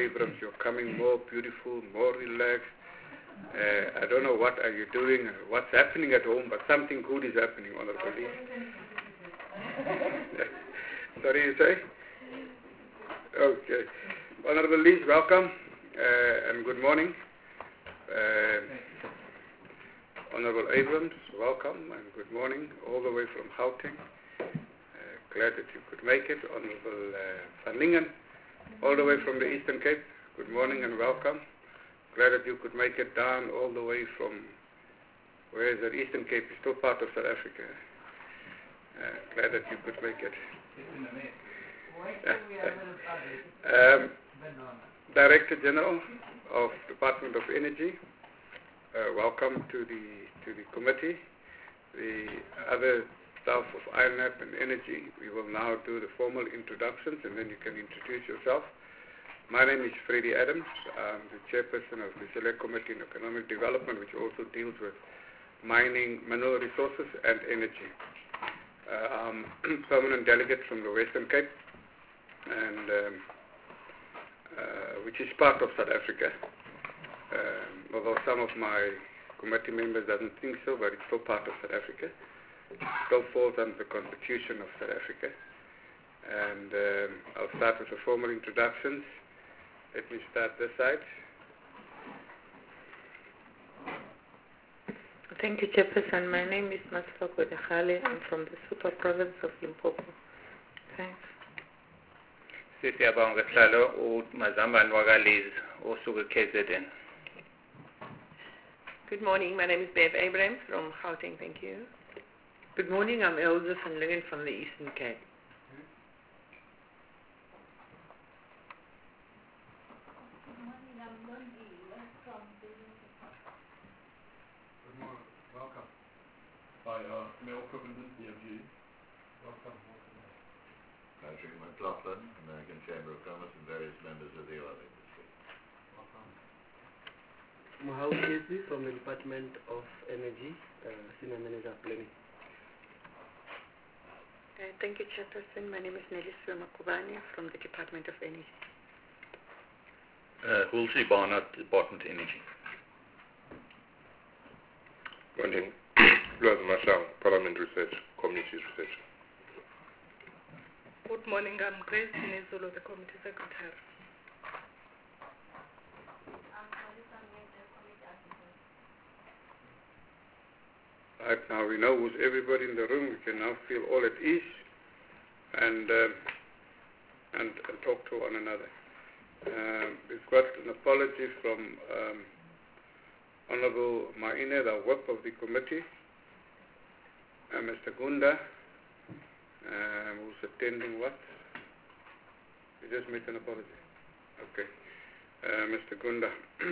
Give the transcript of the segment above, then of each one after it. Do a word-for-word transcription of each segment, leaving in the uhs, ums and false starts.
Abrams, you're coming more beautiful, more relaxed. Uh, I don't know what are you doing, what's happening at home, but something good is happening, Honorable Lee. Sorry, you say? Okay. Honorable Lee, welcome uh, and good morning. Uh, Honorable Abrams, welcome and good morning, all the way from Gauteng. Uh, glad that you could make it. Honorable uh, Van Lingen, all the way from the Eastern Cape, good morning and welcome. Glad that you could make it down all the way from, where is that? Eastern Cape is still part of South Africa. Uh, glad that you could make it. um, Director General of Department of Energy, uh, welcome to the to the committee. The other staff of I N E P and Energy, we will now do the formal introductions and then you can introduce yourself. My name is Freddie Adams. I'm the chairperson of the Select Committee on Economic Development, which also deals with mining, mineral resources, and energy. Uh, I'm permanent delegate from the Western Cape, and um, uh, which is part of South Africa. Um, although some of my committee members doesn't think so, but it's still part of South Africa. It still falls under the Constitution of South Africa. And um, I'll start with the formal introductions. Let me start this side. Thank you, Chairperson. My name is Masfako Dechale. I'm from the Super Province of Limpopo. Thanks. Siyabonga Hlalo uMazamba Nwakaliz osuka K Z N. Good morning. My name is Bev Abrams from Gauteng. Thank you. Good morning. I'm Elza van Lingen from the Eastern Cape. Hi, uh, Mel Covenden, E F G. Welcome. Patrick McLaughlin, American Chamber of Commerce, and various members of the oil industry. Welcome. Mohau Kesi from the Department of Energy, uh, Senior Manager Planning. Uh, thank you, Chairperson. My name is Nelly Makubani from the Department of Energy. Uh, Hulsi Barnard, Department of Energy. Morning. Lord Mashang, Parliament Research, Communities Research. Good morning, I'm Grace Nezolo, the Committee Secretary. Right now we know who's everybody in the room. We can now feel all at ease and uh, and, and talk to one another. Um, we've got an apology from um, Honorable Maine, the whip of the committee. Uh, Mister Gunda, um, who's attending what? You just made an apology. Okay. Uh, Mister Gunda.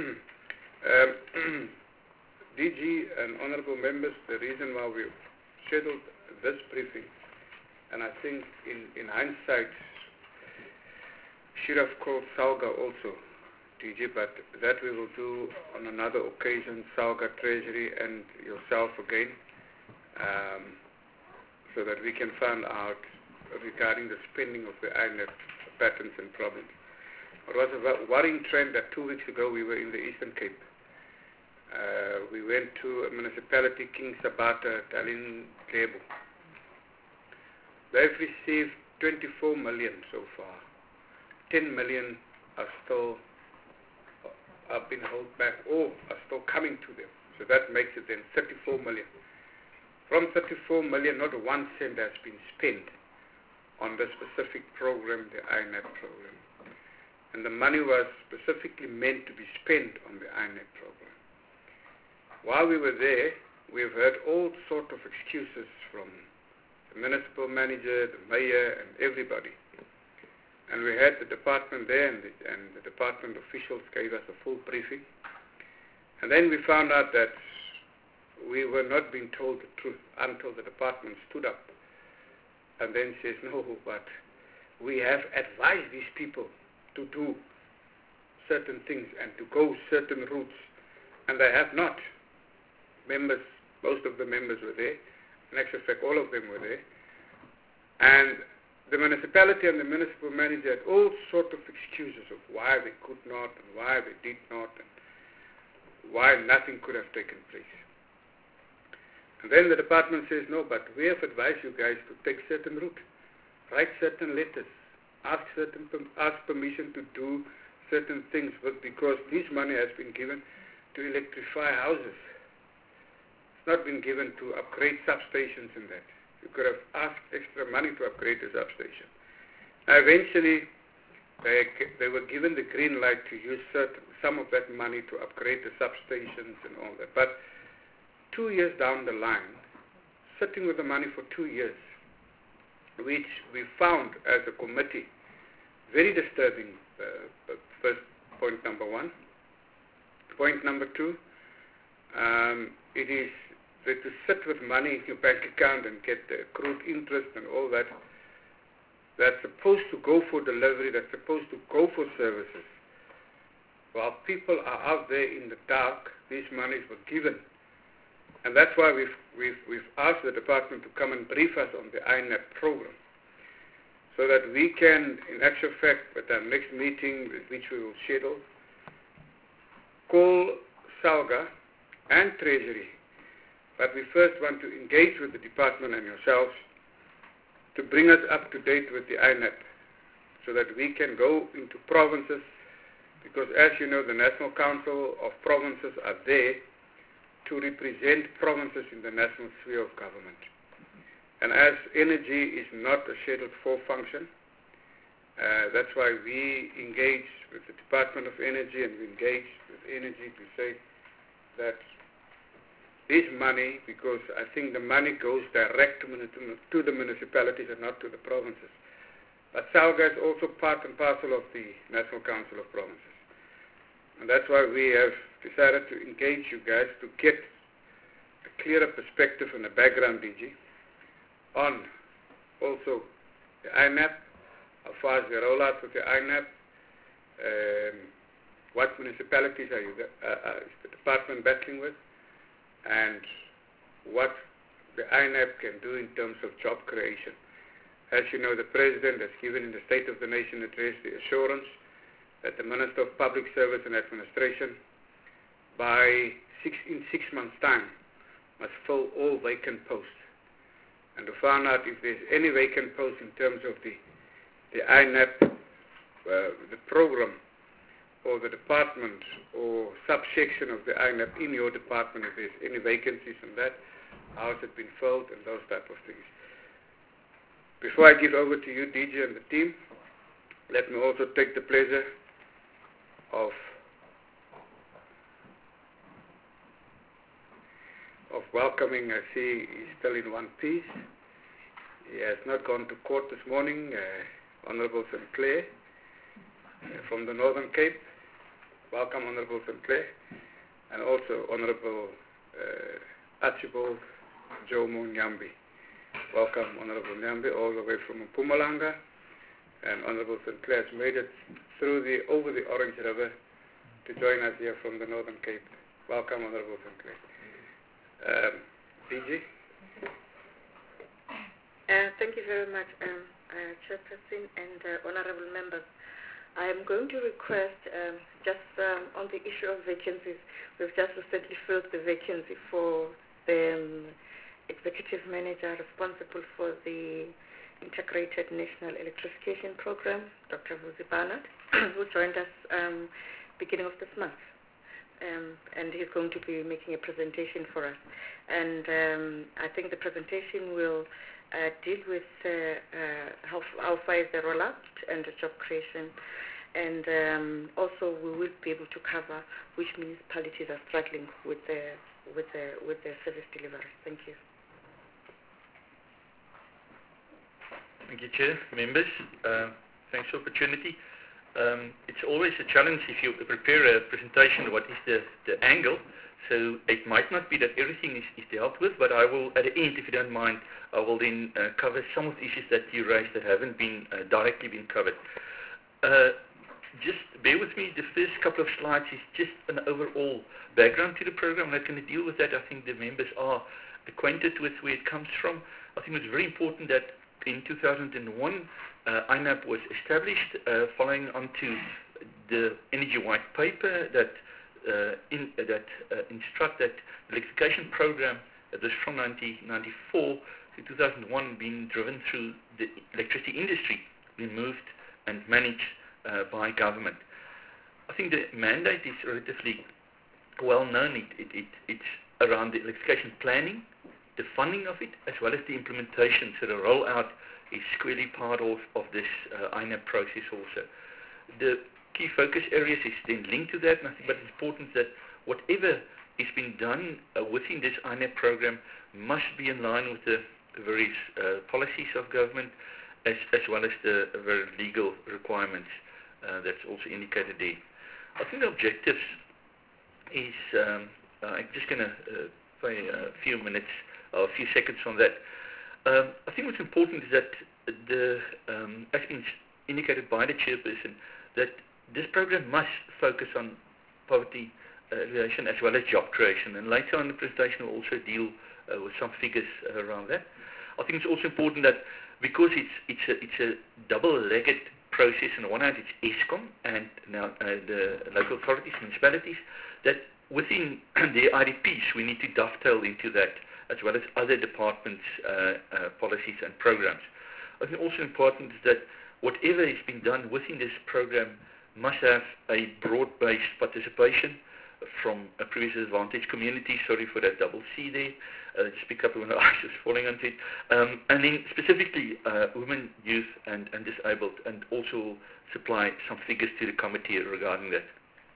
um, D G and honorable members, the reason why we scheduled this briefing, and I think in, in hindsight, should have called Salga also, D G, but that we will do on another occasion, Salga, Treasury, and yourself again. Um, so that we can find out regarding the spending of the I N E P patterns and problems. It was a worrying trend that two weeks ago we were in the Eastern Cape. Uh, we went to a municipality, King Sabata, Talin Lebo. They've received twenty-four million so far. ten million are still uh, are being held back or are still coming to them. So that makes it then thirty-four million. From thirty-four million, not one cent has been spent on the specific program, the I N E P program. And the money was specifically meant to be spent on the I N E P program. While we were there, we have heard all sorts of excuses from the municipal manager, the mayor, and everybody. And we had the department there, and the, and the department officials gave us a full briefing. And then we found out that we were not being told the truth until the department stood up and then says, no, but we have advised these people to do certain things and to go certain routes, and they have not. Members, most of the members were there. In actual fact, all of them were there. And the municipality and the municipal manager had all sorts of excuses of why they could not and why they did not and why nothing could have taken place. And then the department says, no, but we have advised you guys to take certain route, write certain letters, ask certain ask permission to do certain things, but because this money has been given to electrify houses. It's not been given to upgrade substations and that. You could have asked extra money to upgrade the substation. Now eventually, they, they were given the green light to use certain, some of that money to upgrade the substations and all that. But two years down the line, sitting with the money for two years, which we found as a committee very disturbing, uh, first point number one. Point number two, um, it is that to sit with money in your bank account and get the accrued interest and all that, that's supposed to go for delivery, that's supposed to go for services. While people are out there in the dark, these monies were given. And that's why we've, we've, we've asked the department to come and brief us on the I N A P program, so that we can, in actual fact, at our next meeting, which we will schedule, call SALGA and Treasury. But we first want to engage with the department and yourselves to bring us up to date with the I N A P, so that we can go into provinces, because as you know, the National Council of Provinces are there to represent provinces in the national sphere of government. And as energy is not a Scheduled four function, uh, that's why we engage with the Department of Energy, and we engage with Energy to say that this money, because I think the money goes direct to, to the municipalities and not to the provinces. But SALGA is also part and parcel of the National Council of Provinces. And that's why we have decided to engage you guys to get a clearer perspective and a background, D G, on also the I N A P, how far is the rollout with the I N A P, um, what municipalities are you, uh, uh, is the department battling with, and what the I N A P can do in terms of job creation. As you know, the President has given in the State of the Nation address the assurance that the Minister of Public Service and Administration, by six, in six months' time, must fill all vacant posts. And to find out if there's any vacant posts in terms of the, the I N A P, uh, the program, or the department, or subsection of the I N A P in your department, if there's any vacancies in that, how has it been filled, and those type of things. Before I give over to you, D J, and the team, let me also take the pleasure of of welcoming. I see he's still in one piece. He has not gone to court this morning, uh, Honorable Sinclair uh, from the Northern Cape. Welcome, Honorable Sinclair, and also Honorable uh, Archibald Jomo Nyambi. Welcome, Honorable Nyambi, all the way from Mpumalanga, and Honorable Sinclair has made it through the over the Orange River to join us here from the Northern Cape. Welcome, Honorable Sinclair. Um, D J? Uh, thank you very much, um, uh, Chairperson and uh, honorable members. I am going to request, um, just um, on the issue of vacancies, we've just recently filled the vacancy for the um, executive manager responsible for the Integrated National Electrification Program, Doctor Vusi Barnard, who joined us um, beginning of this month. Um, and he's going to be making a presentation for us. And um, I think the presentation will uh, deal with uh, uh, how, how far is the rollout and the job creation. And um, also we will be able to cover which municipalities are struggling with the, with the, with the service delivery. Thank you. Thank you, Chair, members. Uh, thanks for the opportunity. Um, it's always a challenge if you prepare a presentation, what is the, the angle. So it might not be that everything is, is dealt with, but I will, at the end, if you don't mind, I will then uh, cover some of the issues that you raised that haven't been uh, directly been covered. Uh, just bear with me, the first couple of slides is just an overall background to the program. I'm not going to deal with that. I think the members are acquainted with where it comes from. I think it's very important that in two thousand one, uh, I N A B was established uh, following on to the Energy White Paper that uh, in, uh, that uh, instruct that the electrification program that was from nineteen ninety-four to two thousand one being driven through the electricity industry, being moved and managed uh, by government. I think the mandate is relatively well known. It, it, it, it's around the electrification planning, the funding of it, as well as the implementation. So the rollout is squarely part of, of this uh, I N A B process also. The key focus areas is then linked to that, and I think but it's important that whatever is being done uh, within this I N A B program must be in line with the various uh, policies of government, as, as well as the uh, very legal requirements uh, that's also indicated there. I think the objectives is, um, uh, I'm just going to uh, play a few minutes or a few seconds on that. Um, I think what's important is that the, um, as been indicated by the chairperson, that this program must focus on poverty alleviation as well as job creation, and later on in the presentation we'll also deal uh, with some figures uh, around that. I think it's also important that because it's it's a, it's a double-legged process, on the one hand it's Eskom and now uh, the local authorities, municipalities, that within their I D Ps we need to dovetail into that, as well as other departments' uh, uh, policies and programs. I think also important is that whatever is being done within this program must have a broad-based participation from a previously disadvantaged community. Sorry for that double C there. Uh, just pick up when I was just falling onto it. Um, and then specifically uh, women, youth, and, and disabled, and also supply some figures to the committee regarding that.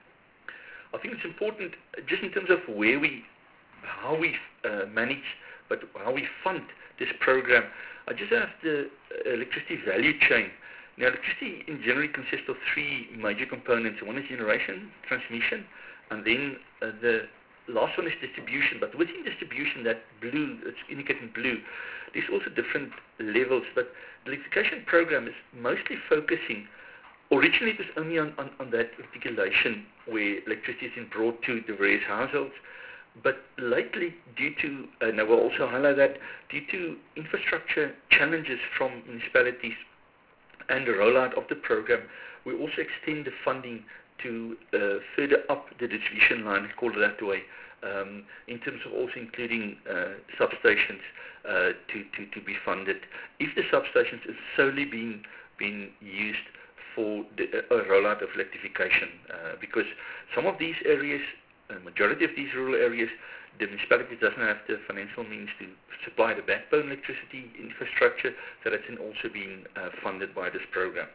I think it's important, just in terms of where we, how we uh, manage, but how we fund this program. I just have the uh, electricity value chain. Now, electricity in generally consists of three major components. One is generation, transmission, and then uh, the last one is distribution. But within distribution, that blue, it's indicated in blue, there's also different levels. But the electrification program is mostly focusing, originally it was only on, on, on that articulation where electricity is being brought to the various households. But lately, due to, and I will also highlight that, due to infrastructure challenges from municipalities and the rollout of the program, we also extend the funding to uh, further up the distribution line, let's call it that way, um, in terms of also including uh, substations uh, to, to, to be funded. If the substations is solely being, being used for the uh, rollout of electrification, uh, because some of these areas, a majority of these rural areas, the municipality doesn't have the financial means to supply the backbone electricity infrastructure, so that's also being uh, funded by this program.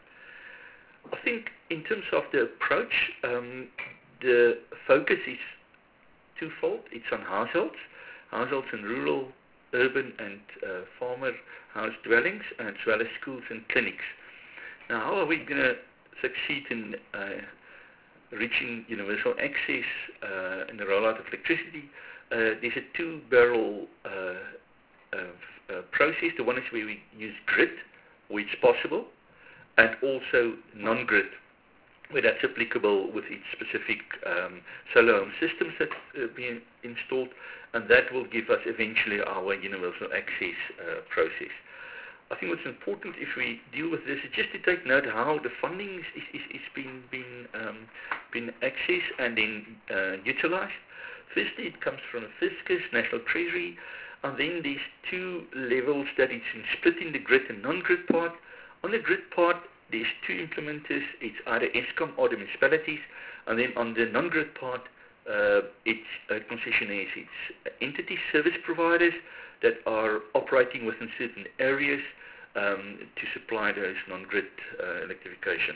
I think in terms of the approach, um, the focus is twofold. It's on households, households in rural, urban and uh, farmer house dwellings, as well as schools and clinics. Now, how are we going to succeed in uh, reaching universal access uh, in the rollout of electricity? Uh, there's a two-barrel uh, uh, uh, process. The one is where we use grid, where it's possible, and also non-grid, where that's applicable with its specific um, solar home systems that are being installed, and that will give us eventually our universal access uh, process. I think what's important if we deal with this is just to take note how the funding is, is, is being, being, um, being accessed and then uh, utilized. Firstly, it comes from the Fiscus, National Treasury, and then there's two levels that it's in splitting the grid and non-grid part. On the grid part, there's two implementers. It's either Eskom or the municipalities, and then on the non-grid part, uh, it's uh, concessionaires. It's entity service providers that are operating within certain areas um, to supply those non-grid uh, electrification.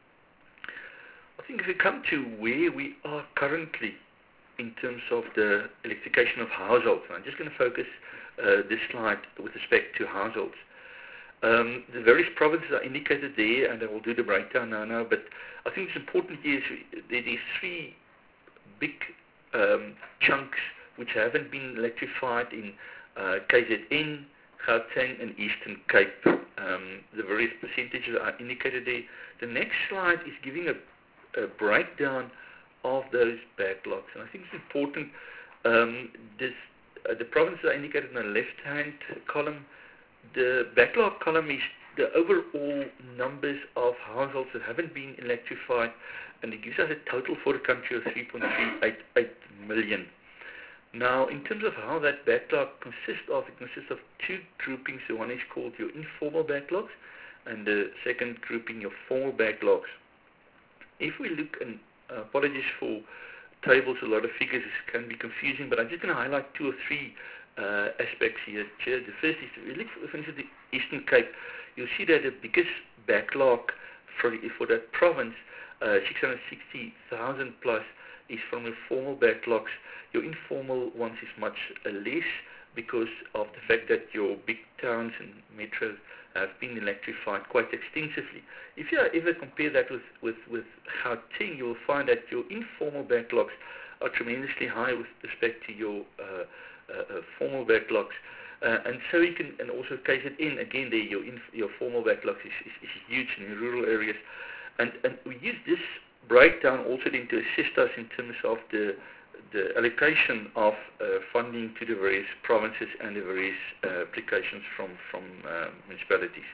I think if we come to where we are currently in terms of the electrification of households, I'm just going to focus uh, this slide with respect to households. Um, the various provinces are indicated there, and I will do the breakdown now, now but I think it's important here is there are three big um, chunks which haven't been electrified in uh, K Z N, Gauteng, and Eastern Cape. Um, the various percentages are indicated there. The next slide is giving a, a breakdown of those backlogs, and I think it's important. Um, this, uh, the provinces are indicated in the left-hand column. The backlog column is the overall numbers of households that haven't been electrified, and it gives us a total for the country of three point three eight eight million. Now, in terms of how that backlog consists of, it consists of two groupings. The one is called your informal backlogs, and the second grouping, your formal backlogs. If we look, and uh, apologies for tables, a lot of figures can be confusing, but I'm just going to highlight two or three uh, aspects here. The first is, if we look, for instance, the Eastern Cape, you'll see that the biggest backlog for, for that province, uh, six hundred sixty thousand plus, is from your formal backlogs. Your informal ones is much uh, less because of the fact that your big towns and metros have been electrified quite extensively. If you ever compare that with, with, with Gauteng, you will find that your informal backlogs are tremendously high with respect to your uh, uh, uh, formal backlogs. Uh, and so you can, and also K Z N, again, there, your, inf your formal backlogs is, is, is huge in rural areas. And, and we use this breakdown also then to assist us in terms of the the allocation of uh, funding to the various provinces and the various uh, applications from, from uh, municipalities.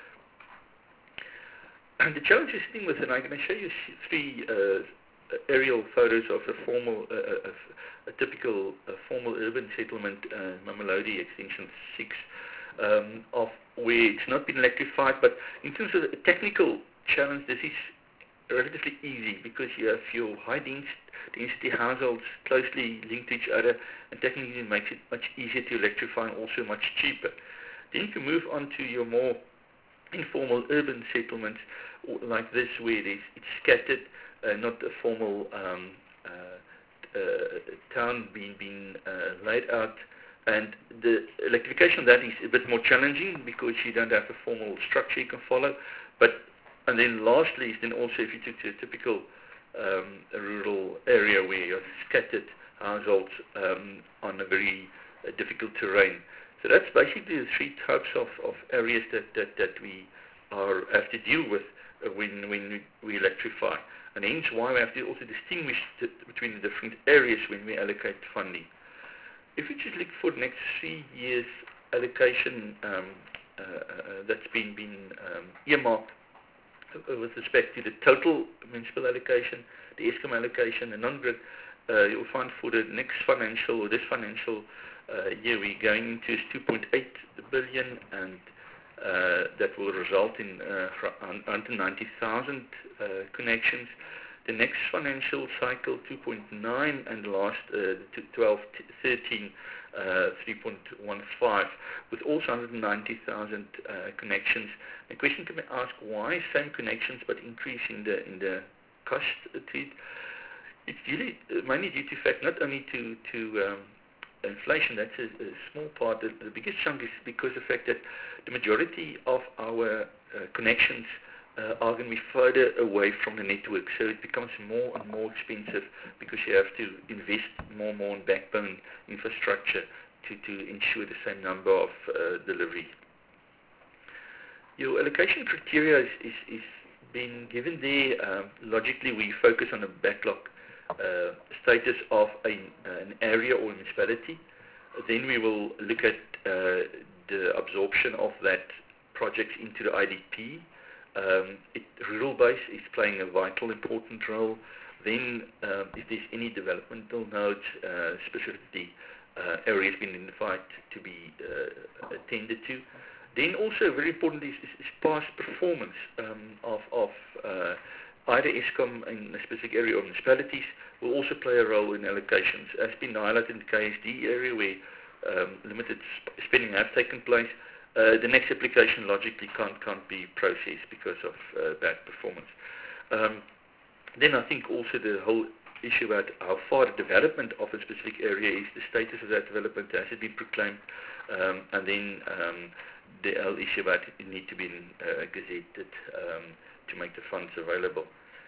And the challenge is sitting with, and I'm going to show you three uh, aerial photos of a formal, uh, of a typical uh, formal urban settlement, uh, Mamelodi Extension six, um, of where it's not been electrified, but in terms of the technical challenge, this is relatively easy because you have your high density density households closely linked to each other, and technically it makes it much easier to electrify and also much cheaper. Then you can move on to your more informal urban settlements like this, where it is, it's scattered, uh, not a formal um, uh, uh, town being, being uh, laid out. And the electrification of that is a bit more challenging because you don't have a formal structure you can follow. But and then lastly is then also if you took to a typical Um, a rural area where you have scattered households um, on a very uh, difficult terrain. So that's basically the three types of, of areas that, that, that we are, have to deal with uh, when, when we, we electrify. And hence why we have to also distinguish t between the different areas when we allocate funding. If we just look for the next three years allocation um, uh, uh, that's been, been um, earmarked with respect to the total municipal allocation, the Eskom allocation, the non-grid, uh, you'll find for the next financial or this financial uh, year we're going into is two point eight billion, and uh, that will result in uh, one hundred ninety thousand uh, connections. The next financial cycle, two point nine, and the last uh, twelve thirteen, uh, three point one five, with also one hundred ninety thousand uh, connections. The question can be asked, why same connections but increase in the in the cost to it? It's really uh, mainly due to fact not only to to um, inflation. That's a, a small part. The, the biggest chunk is because of the fact that the majority of our uh, connections uh, are going to be further away from the network, so it becomes more and more expensive because you have to invest more and more in backbone infrastructure to to ensure the same number of uh, delivery. Your allocation criteria is, is, is being given there. Um, logically, we focus on the backlog uh, status of a, an area or municipality. Then we will look at uh, the absorption of that project into the I D P. Um, it, rural base is playing a vital important role. Then, uh, if there's any developmental nodes, uh, specifically uh, areas being identified to be uh, attended to. Then also very important is, is, is past performance um, of, of uh, either Eskom in a specific area or municipalities will also play a role in allocations. As been highlighted in the K S D area where um, limited sp spending has taken place, uh, the next application logically can't, can't be processed because of uh, bad performance. Um, then I think also the whole issue about how far the development of a specific area is, the status of that development, has it been proclaimed, um, and then um, the whole issue about it need to be uh, gazetted um, to make the funds available.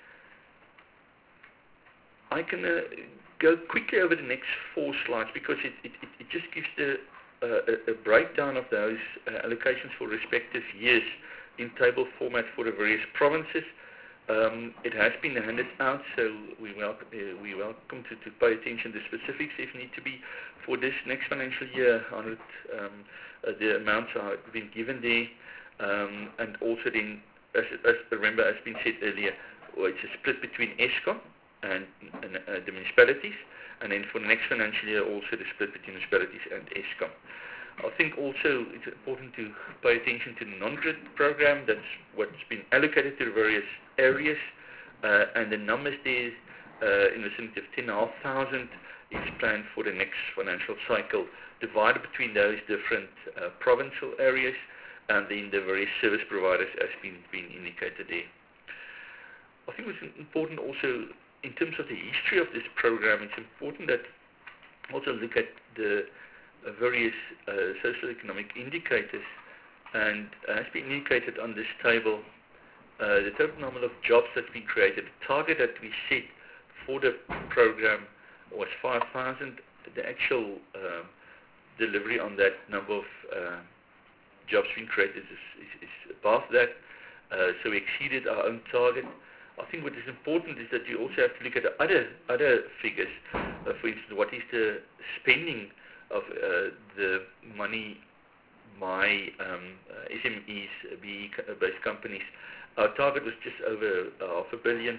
I can uh, go quickly over the next four slides because it, it, it just gives the, uh, a, a breakdown of those uh, allocations for respective years in table format for the various provinces. Um, it has been handed out, so we welcome, uh, we welcome to, to pay attention to specifics if need to be. For this next financial year, one hundred, um, uh, the amounts are been given there. um, and also then, as, as remember, as been said earlier, well, it's a split between Eskom and, and uh, the municipalities, and then for the next financial year also the split between municipalities and Eskom. I think also it's important to pay attention to the non-grid program. That's what's been allocated to the various areas, uh, and the numbers there uh, in the vicinity of ten thousand five hundred is planned for the next financial cycle, divided between those different uh, provincial areas and then the various service providers as been, been indicated there. I think it's important also in terms of the history of this program, it's important that also look at the uh, various uh, socio-economic indicators, and as been indicated on this table, uh, the total number of jobs that's been created, the target that we set for the program was five thousand. The actual uh, delivery on that number of uh, jobs being created is, is, is above that, uh, so we exceeded our own target. I think what is important is that you also have to look at the other other figures. Uh, for instance, what is the spending of uh, the money by um, uh, S M Es, B E-based companies. Our target was just over uh, half a billion,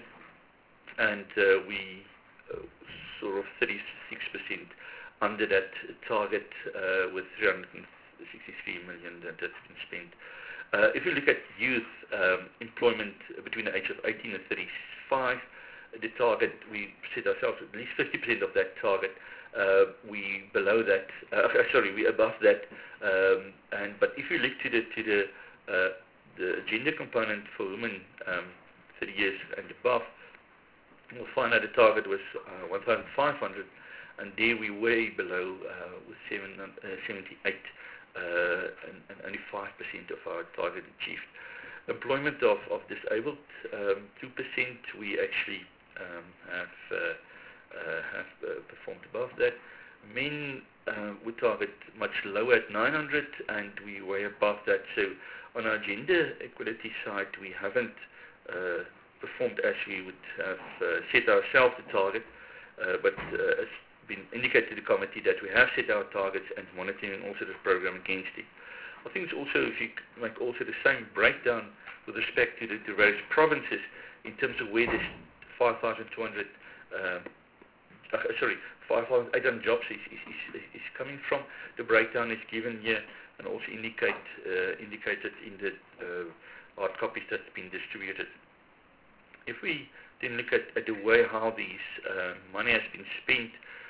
and uh, we uh, sort of thirty-six percent under that target uh, with three hundred sixty-three million that has been spent. Uh, if you look at youth um, employment between the age of eighteen and thirty-five, the target, we set ourselves at least fifty percent of that target. Uh, we below that, uh, sorry, we above that. Um, and but if you look to the to the uh, the gender component for women um, thirty years and above, you'll find that the target was uh, one thousand five hundred, and there we way below uh, with seven, uh, seventy-eight. Uh, and, and only five percent of our target achieved. Employment of, of disabled, um, two percent we actually um, have, uh, uh, have uh, performed above that. Men uh, we target much lower at nine hundred, and we way above that. So on our gender equality side, we haven't uh, performed as we would have uh, set ourselves the target, uh, but uh, as been indicated to the committee that we have set our targets and monitoring also the program against it. I think it's also, if you make also the same breakdown with respect to the, the various provinces in terms of where this five thousand two hundred, um, uh, sorry, five thousand eight hundred jobs is, is, is, is coming from. The breakdown is given here and also indicate uh, indicated in the uh, hard copies that's been distributed. If we then look at, at the way how these uh, money has been spent,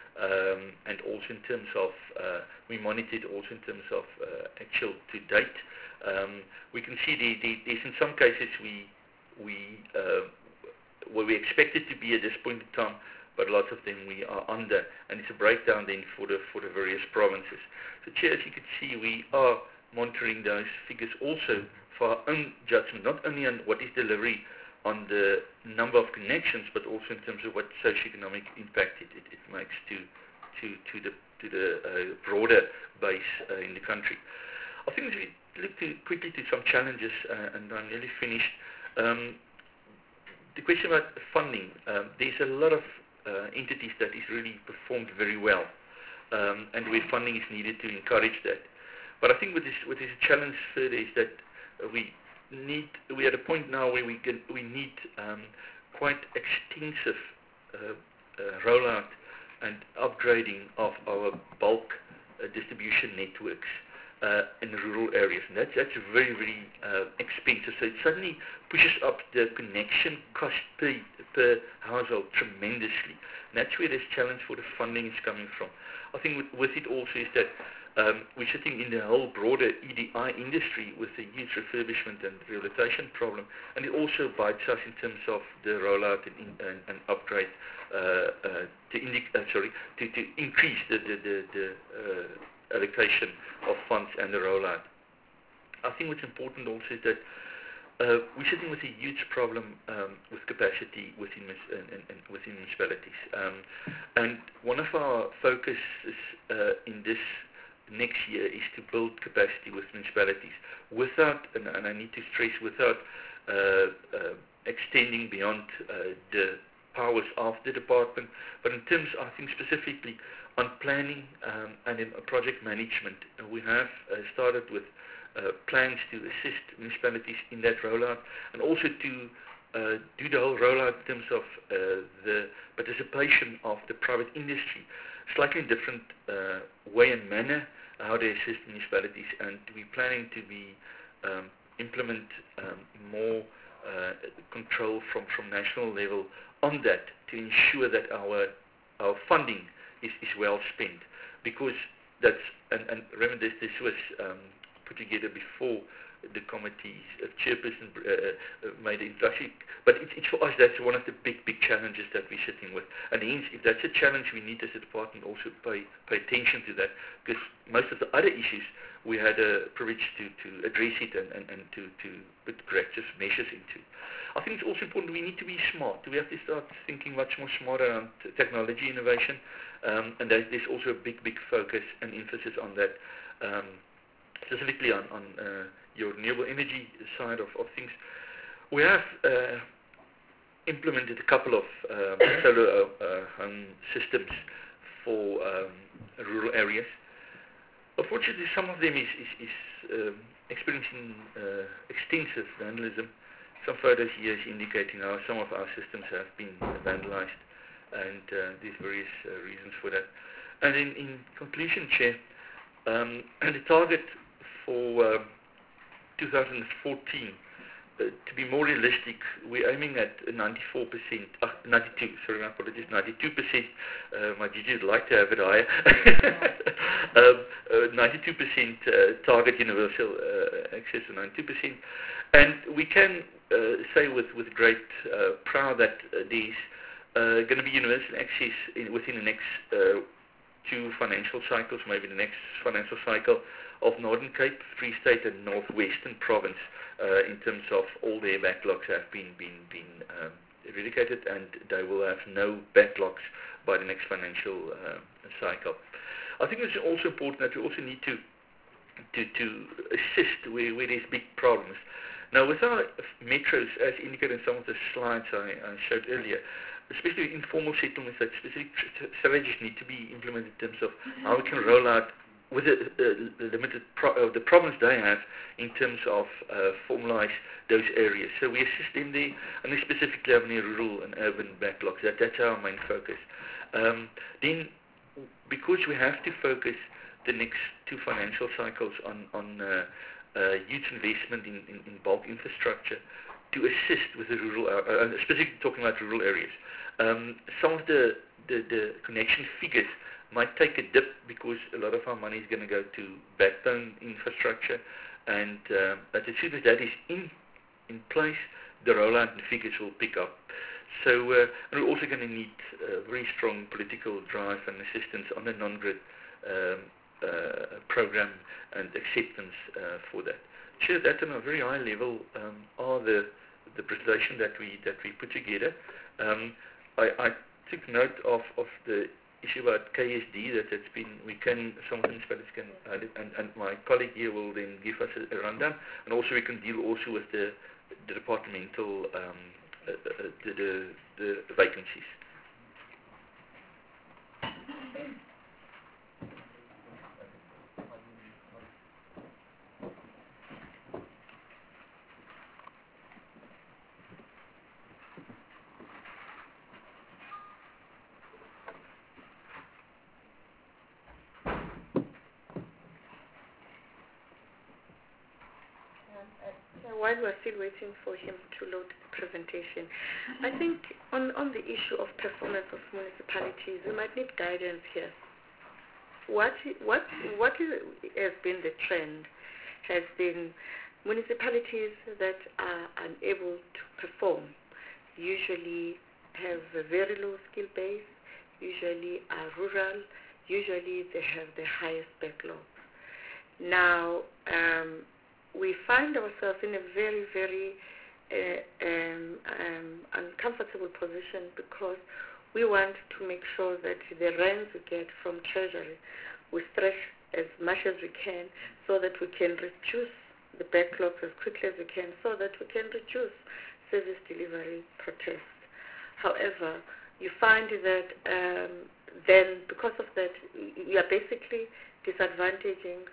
Um, and also in terms of, uh, we monitored also in terms of uh, actual to date. Um, we can see the, the, there's in some cases we, we uh, where we expected to be at this point in time, but lots of them we are under, and it's a breakdown then for the, for the various provinces. So Chair, as you can see, we are monitoring those figures also for our own judgment, not only on what is delivery on the number of connections, but also in terms of what socio-economic impact it, it, it makes to to to the to the uh, broader base uh, in the country. I think as we look to, quickly to some challenges, uh, and I'm nearly finished. Um, the question about funding, um, there's a lot of uh, entities that is really performed very well, um, and where funding is needed to encourage that. But I think what is what is a challenge further is that uh, we need we're at a point now where we can we need um, quite extensive uh, uh, rollout and upgrading of our bulk uh, distribution networks uh, in rural areas, and that's that's very very uh, expensive. So it suddenly pushes up the connection cost per per household tremendously, and that's where this challenge for the funding is coming from. I think with, with it also is that Um, we're sitting in the whole broader E D I industry with the huge refurbishment and rehabilitation problem, and it also bites us in terms of the rollout and, and, and upgrade uh, uh, to, indic uh, sorry, to, to increase the, the, the, the uh, allocation of funds and the rollout. I think what's important also is that uh, we're sitting with a huge problem um, with capacity within, uh, in, in, within municipalities, um, and one of our focuses uh, in this next year is to build capacity with municipalities without, and, and I need to stress, without uh, uh, extending beyond uh, the powers of the department, but in terms, I think specifically on planning um, and in project management. Uh, we have uh, started with uh, plans to assist municipalities in that rollout, and also to uh, do the whole rollout in terms of uh, the participation of the private industry, slightly different uh, way and manner how they assist municipalities, and we're planning to be um, implement um, more uh, control from, from national level on that to ensure that our our funding is, is well spent, because that's, and, and remember this, this was um, put together before the committee's uh, chairperson uh, uh, made the introduction, but it's, it's for us, that's one of the big, big challenges that we're sitting with, and hence, if that's a challenge, we need as a department also pay, pay attention to that, because most of the other issues, we had a privilege to, to address it and, and, and to, to put corrective measures into. I think it's also important we need to be smart. We have to start thinking much more smart around technology innovation, um, and there's, there's also a big, big focus and emphasis on that, um, specifically on, on uh, your renewable energy side of, of things. We have uh, implemented a couple of um, solar uh, home systems for um, rural areas. Unfortunately, some of them is, is, is um, experiencing uh, extensive vandalism. Some photos here is indicating how some of our systems have been vandalized, and uh, there's various uh, reasons for that. And in, in conclusion, Chair, um, the target for uh, two thousand fourteen, uh, to be more realistic, we're aiming at ninety-four percent, uh, ninety-two, sorry, my apologies, ninety-two percent. Uh, my G G would like to have it higher. um, uh, ninety-two percent uh, target universal uh, access to ninety-two percent. And we can uh, say with, with great uh, proud that uh, there's uh, going to be universal access in, within the next uh, two financial cycles, maybe the next financial cycle of Northern Cape, Free State and Northwestern Province, uh, in terms of all their backlogs have been, been, been um, eradicated, and they will have no backlogs by the next financial uh, cycle. I think it's also important that we also need to to, to assist where, where there's big problems. Now, with our metros, as indicated in some of the slides I, I showed earlier, especially informal settlements, that specific strategies need to be implemented in terms of how we can roll out with the uh, limited pro uh, the problems they have in terms of uh, formalize those areas. So we assist in the, and we specifically have any rural and urban backlogs. That, that's our main focus. Um, then, because we have to focus the next two financial cycles on, on uh, uh, huge investment in, in, in bulk infrastructure to assist with the rural, uh, uh, specifically talking about rural areas. Um, some of the, the, the connection figures might take a dip because a lot of our money is going to go to backbone infrastructure, and uh, but as soon as that is in in place, the rollout and figures will pick up. So uh, and we're also going to need a very strong political drive and assistance on the non-grid um, uh, program and acceptance uh, for that. Sure, that on a very high level um, are the the presentation that we that we put together. Um, I, I took note of of the issue about K S D, that it's been, we can, some of the municipalities can, uh, and, and my colleague here will then give us a, a rundown, and also we can deal also with the, the departmental, um, uh, uh, the, the, the vacancies. While we're still waiting for him to load the presentation, I think on, on the issue of performance of municipalities, we might need guidance here. What, what, what is, has been the trend has been municipalities that are unable to perform, usually have a very low skill base, usually are rural, usually they have the highest backlog. Now, um, we find ourselves in a very, very uh, um, um, uncomfortable position because we want to make sure that the rents we get from Treasury, we stretch as much as we can so that we can reduce the backlogs as quickly as we can so that we can reduce service delivery protests. However, you find that um, then because of that, we are basically disadvantaging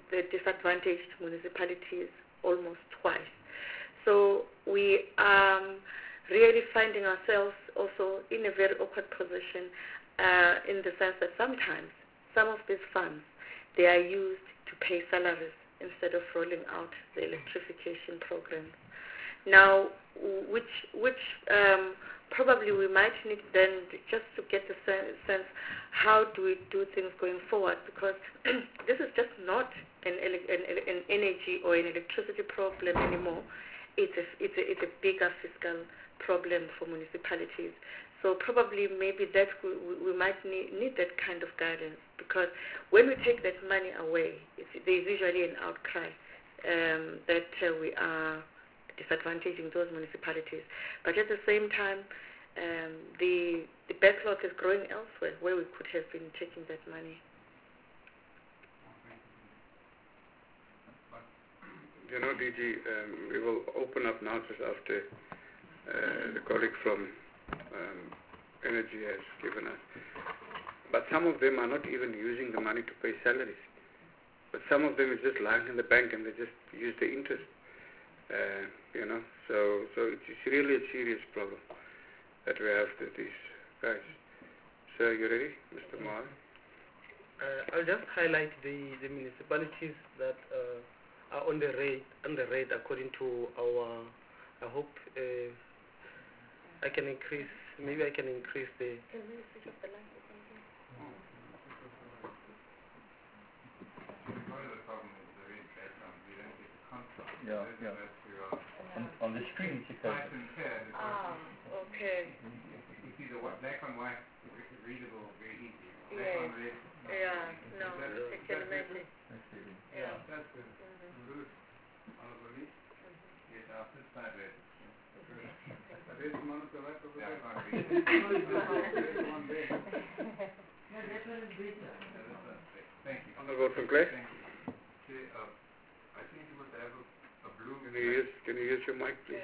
the disadvantaged municipalities almost twice. So we are um, really finding ourselves also in a very awkward position uh, in the sense that sometimes some of these funds, they are used to pay salaries instead of rolling out the electrification programs. Now, which, which um, probably we might need then just to get the sense, how do we do things going forward? Because this is just not an, an, an energy or an electricity problem anymore. It's a, it's, a, it's a bigger fiscal problem for municipalities. So probably maybe that we, we might need, need that kind of guidance, because when we take that money away, it's, there's usually an outcry um, that uh, we are disadvantaging those municipalities. But at the same time, um, the, the backlog is growing elsewhere where we could have been taking that money. You know, D G, um, we will open up now just after uh, the colleague from um, Energy has given us. But some of them are not even using the money to pay salaries. But some of them is just lying in the bank and they just use the interest. Uh, you know, so so it's really a serious problem that we have with these guys. So you ready, Mister Moore? Uh, I'll just highlight the, the municipalities that uh, are on the rate on the rate according to our. I hope uh, I can increase. Maybe I can increase the. Can we switch off the line or something? One of the problems is the rate based on we don't get the contract. Yeah, yeah. On, on the screen, you can. Ah, okay. You see the what, black and white, readable, very easy. Black Yes. on red. Yeah, no, I can imagine. Yeah, that's good. Good. Honorable Lee? Yes, I'll just start red. Good. Red one of the right over there. Yeah, I can't read. There's one there. Yeah, that one is better. Yeah, that one's better. Thank you. Honorable Sinclair? Thank you. Okay, uh, I think you must have a, a blue. Can you use, can you use your mic, please?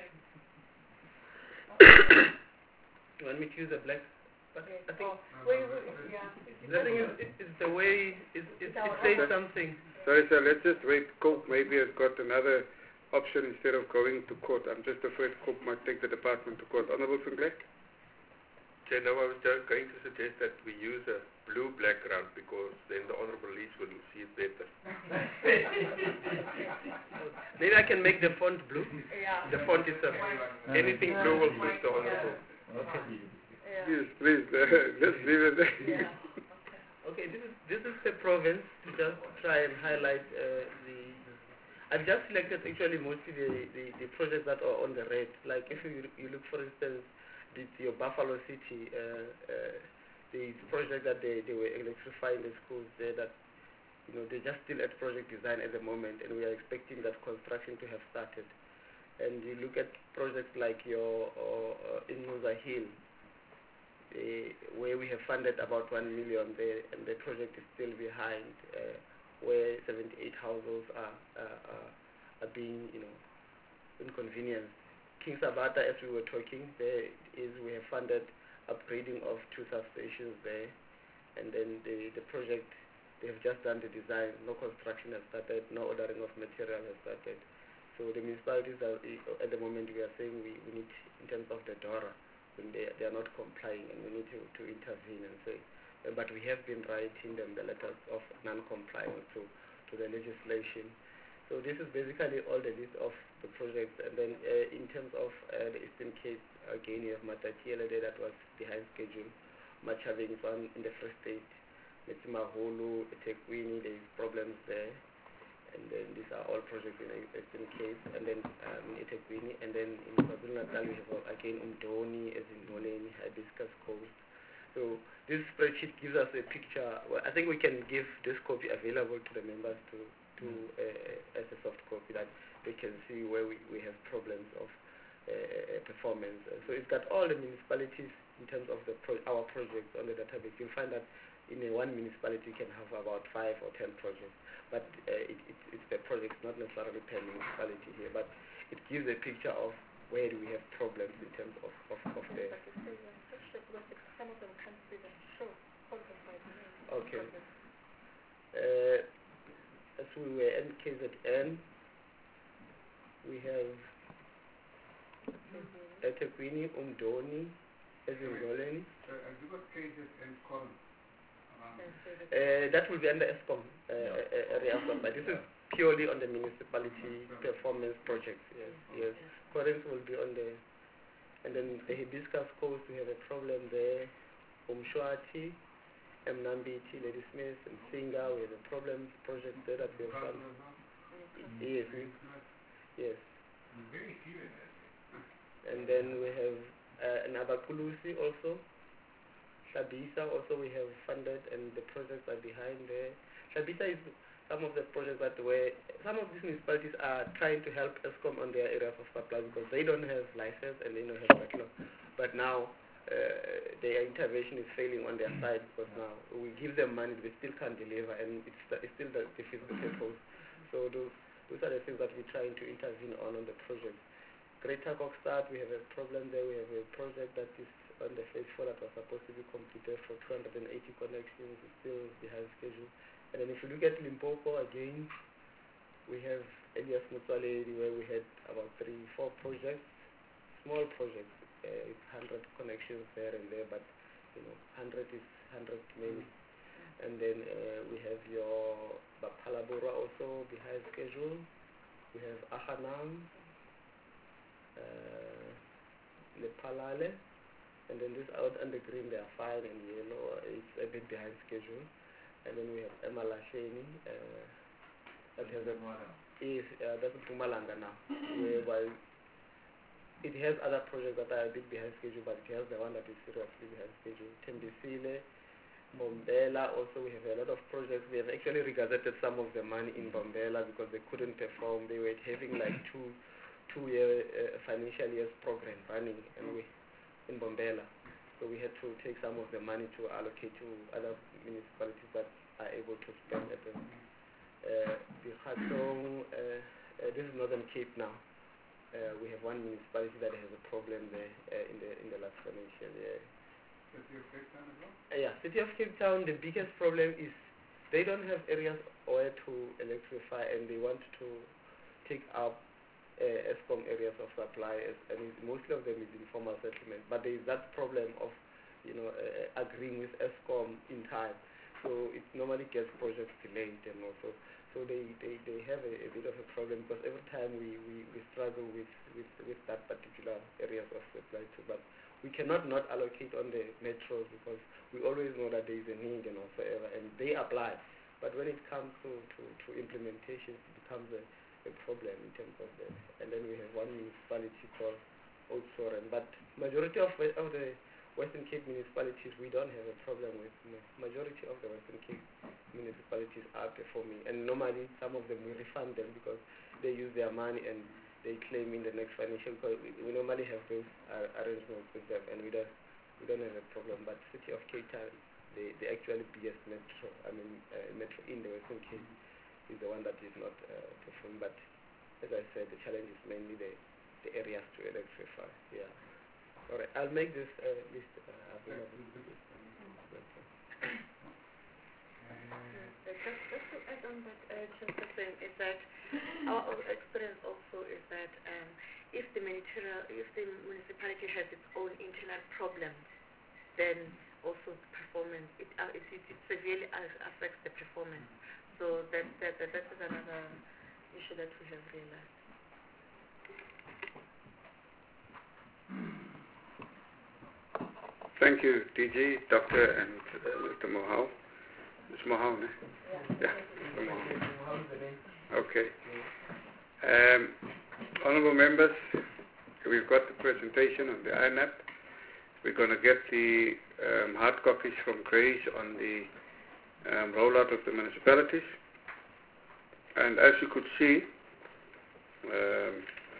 You want me to use a black? But Okay. I think Oh, wait, wait, yeah. the thing is, it, it's the way it, it, it says something. Sorry, sir, let's just wait. Cope maybe has got another option instead of going to court. I'm just afraid Cope might take the department to court. Honorable Sinclair? Chair, no, I was just going to suggest that we use a blue background because then the Honourable Lees will see it better. Maybe I can make the font blue. Yeah. The font is a, Anything blue will suit the Honourable. okay. Yeah. Please, please, uh, just leave it there. Yeah. Okay, this is this is the province to just try and highlight uh, the. I've just selected actually mostly the, the, the projects that are on the red. Like if you you look for instance, the, your Buffalo City, uh, uh, the project that they, they were electrifying the schools there. That you know they're just still at project design at the moment, and we are expecting that construction to have started. And you look at projects like your or, uh, in Musa Hill. Uh, where we have funded about one million there, and the project is still behind, uh, where seventy-eight households are, uh, are are being, you know, inconvenienced. King Sabata, as we were talking, there is we have funded upgrading of two substations there, and then the the project they have just done the design. No construction has started, no ordering of material has started. So the municipalities are at the moment we are saying we, we need in terms of the D O R A. When they, they are not complying, and we need to, to intervene and say, uh, but we have been writing them the letters of non-compliance to, to the legislation. So this is basically all the list of the projects, and then uh, in terms of uh, the Eastern Cape, again you have Matatiele there that was behind schedule, Machaveng is one in the Free State, Metsimaholo, eThekwini, there is problems there. And then these are all projects in Eastern Cape, and then um, in eThekwini, and then in KwaZulu-Natal we have again Umdoni, as in Moleni, Hibiscus Coast. So this spreadsheet gives us a picture. Well, I think we can give this copy available to the members to, to uh, as a soft copy that they can see where we, we have problems of uh, performance. So it's got all the municipalities in terms of the pro our projects on the database. You'll find that in a one municipality can have about five or ten projects. But uh, it, it, it's the project, not necessarily per municipality here, but it gives a picture of where do we have problems in terms of, of, of the... Some of them can't even show. Okay. Uh, as we were N K Z N, we have eThekwini, Umdoni, Ezingoleni. So, have you got cases in Corinth? Uh, that will be under ESCOM uh, uh, area of supply. This is purely on the municipality performance projects. Yes, yes. Corinth will be on the, and then the Hibiscus Coast, we have a problem there. Umshwati, Mnambiti, Ladysmith, and Singa, we have a problem project there that we have done. Yes, we, yes. Very few in that. And then we have uh, an Abakulusi also. Shabisa also we have funded, and the projects are behind there. Shabisa is some of the projects that were, some of these municipalities are trying to help ESCOM on their areas of supply because they don't have license and they don't have backlog. But now uh, their intervention is failing on their side because now we give them money, they still can't deliver, and it's, it still defeats the purpose. So those, those are the things that we're trying to intervene on on the project. Greater Kokstad, we have a problem there. We have a project that is on the phase four that was supposed to be completed for two hundred eighty connections. It's still behind schedule. And then if you look at Limpopo again, we have Elias Mutswaledi where we had about three, four projects, small projects. Uh, it's one hundred connections there and there, but you know, one hundred is one hundred maybe. And then uh, we have your Bapalabura also behind schedule. We have Ahanam, uh, Lepalale, and then this out under green they are fine, and yellow it's a bit behind schedule. And then we have Emalasheni, uh, that has a is uh, that's Pumalanga now, whereby it has other projects that are a bit behind schedule, but it has the one that is seriously behind schedule. Tembisile, Bombela, also we have a lot of projects. We have actually regazetted some of the money in Bombela because they couldn't perform. They were having like two two year uh, financial years program running and we in Bombela. So we had to take some of the money to allocate to other municipalities that are able to spend at the uh, Bikhatong, uh, uh, this is Northern Cape now. Uh, we have one municipality that has a problem there uh, in the in the last financial year. City of Cape Town as well? Uh, yeah, City of Cape Town, the biggest problem is they don't have areas where to electrify, and they want to take up uh, ESCOM areas of supply, and mostly of them is informal settlement. But there is that problem of, you know, uh, agreeing with ESCOM in time. So it normally gets projects delayed, and also so they, they, they have a, a bit of a problem because every time we, we, we struggle with, with, with that particular areas of supply too. But we cannot not allocate on the metros because we always know that there is a need and whatsoever, and they apply. But when it comes to, to, to implementation, it becomes a, a problem in terms of the, and then we have one municipality called Old Soren. But majority of, of the Western Cape municipalities, we don't have a problem with. Majority of the Western Cape municipalities are performing, and normally some of them we refund them because they use their money and they claim in the next financial. We, we normally have those uh, arrangements with them, and we don't we don't have a problem. But City of Cape Town, they they actually biggest metro. I mean, uh, metro in the Western Cape is the one that is not uh, performing. But as I said, the challenge is mainly the the areas to electrify. Yeah. All right, I'll make this uh, list uh, available. Uh, just, just to add on that, uh, just the thing is that our, our experience also is that um, if the municipal, if the municipality has its own internal problems, then also the performance it uh, it, it, it severely affects the performance. So that that that, that is another issue that we have realized. Thank you, D G, Doctor, and uh, Mister Mohau. Mister Mohau, eh? Yeah. Yeah, Mister Mohau. Okay. Um, honorable members, we've got the presentation on the I N A P. We're going to get the um, hard copies from Grace on the um, rollout of the municipalities. And as you could see, um,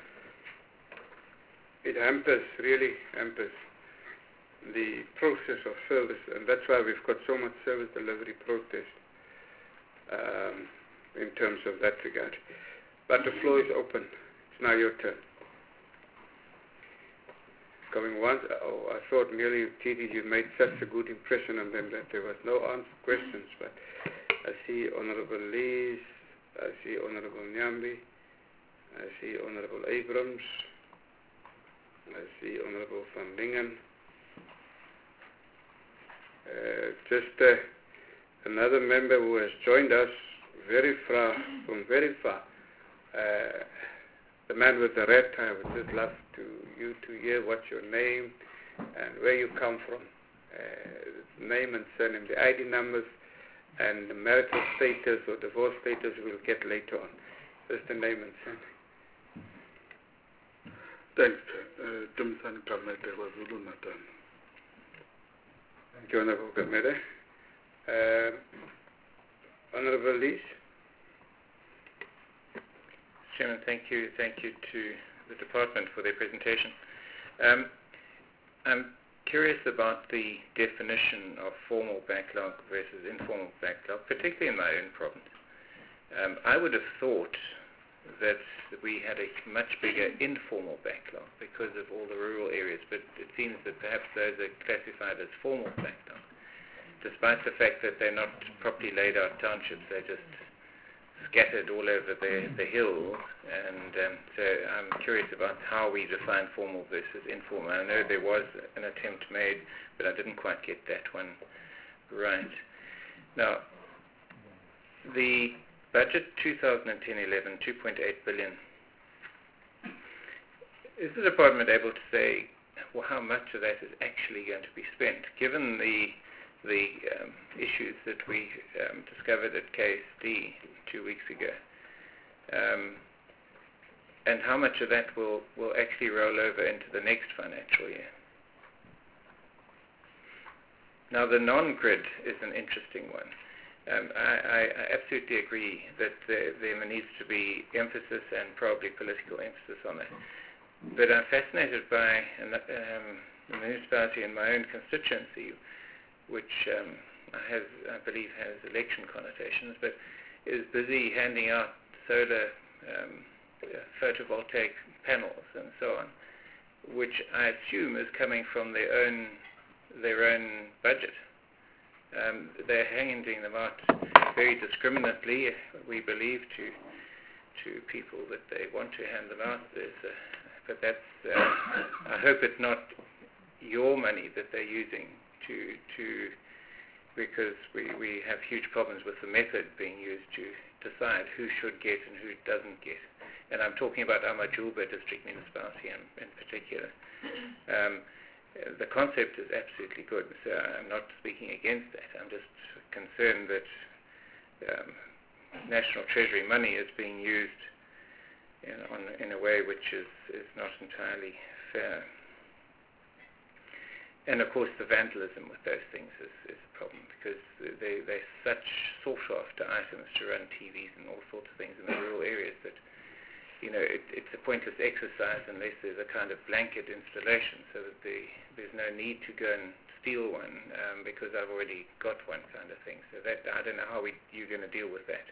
it hampers, really hampers the process of service, and that's why we've got so much service delivery protest um, in terms of that regard. But the floor is open. It's now your turn. Going once, oh, I thought merely, T D, you made such a good impression on them that there was no answered questions, but I see Honorable Lee's, I see Honorable Nyambi. I see Honorable Abrams. I see Honorable Van Lingen. Uh, just uh, another member who has joined us very far, from very far. Uh, the man with the red tie. I would just love to you to hear what's your name and where you come from. Uh, name and surname, the I D numbers, and the marital status or divorce status we'll get later on. Just the name and surname. Thanks, Jumsan Kamete, Wazulu Natal. Thank you, Honorable Kamete. Uh, Honorable Lees. Chairman, thank you. Thank you to the department for their presentation. Um, I'm curious about the definition of formal backlog versus informal backlog, particularly in my own province. Um, I would have thought that we had a much bigger informal backlog because of all the rural areas, but it seems that perhaps those are classified as formal backlog, despite the fact that they're not properly laid out townships. They're just scattered all over the, the hills, and um, so I'm curious about how we define formal versus informal. I know there was an attempt made, but I didn't quite get that one right. Now, the budget twenty ten eleven, two point eight billion. Is the department able to say well, how much of that is actually going to be spent, given the the um, issues that we um, discovered at K S D two weeks ago, um, and how much of that will, will actually roll over into the next financial year? Now, the non-grid is an interesting one. Um, I, I, I absolutely agree that there, there needs to be emphasis and probably political emphasis on it. But I'm fascinated by an, um, the municipality in my own constituency, which um, has, I believe has election connotations, but is busy handing out solar um, uh, photovoltaic panels and so on, which I assume is coming from their own their own budget. Um, they're handing them out very discriminately, we believe, to to people that they want to hand them out. There's a, but that's uh, I hope it's not your money that they're using to to because we, we have huge problems with the method being used to decide who should get and who doesn't get. And I'm talking about Amajulba District Municipality in, in particular. Um, the concept is absolutely good, so I'm not speaking against that. I'm just concerned that um, National Treasury money is being used in, on, in a way which is, is not entirely fair. And of course the vandalism with those things is, is a problem, because they, they're such sought-after items to run T Vs and all sorts of things in the rural areas that, you know, it, it's a pointless exercise unless there's a kind of blanket installation, so that the, there's no need to go and steal one um, because I've already got one kind of thing. So that I don't know how we, you're going to deal with that.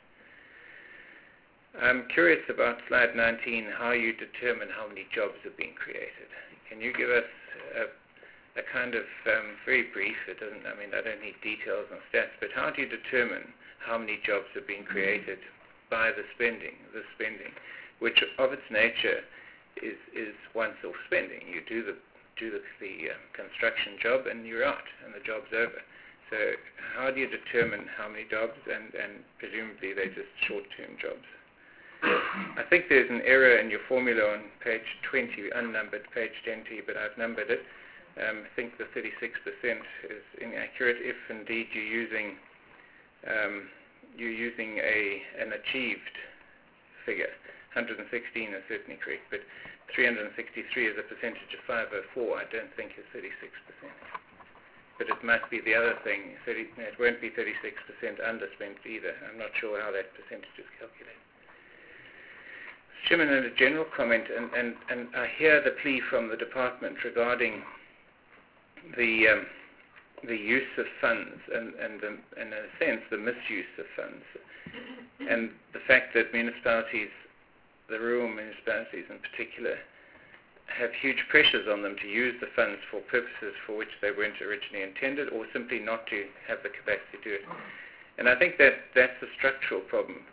I'm curious about slide nineteen, how you determine how many jobs are being created. Can you give us a a kind of um, very brief, it doesn't, I mean, I don't need details on stats, but how do you determine how many jobs are being created by the spending, the spending, which of its nature is, is once-off spending. You do the, do the, the um, construction job and you're out, and the job's over. So how do you determine how many jobs, and, and presumably they're just short-term jobs? I think there's an error in your formula on page twenty, unnumbered page twenty, but I've numbered it. Um, I think the thirty-six percent is inaccurate if indeed you're using um, you're using a an achieved figure. one hundred sixteen is certainly correct, but three hundred sixty-three as a percentage of five oh four I don't think is thirty-six percent. But it might be the other thing. thirty, it won't be thirty-six percent underspent either. I'm not sure how that percentage is calculated. Chairman, and a general comment, and, and, and I hear the plea from the department regarding the um, the use of funds and, and the, in a sense the misuse of funds, and the fact that municipalities, the rural municipalities in particular, have huge pressures on them to use the funds for purposes for which they weren't originally intended, or simply not to have the capacity to do it. And I think that that's a structural problem.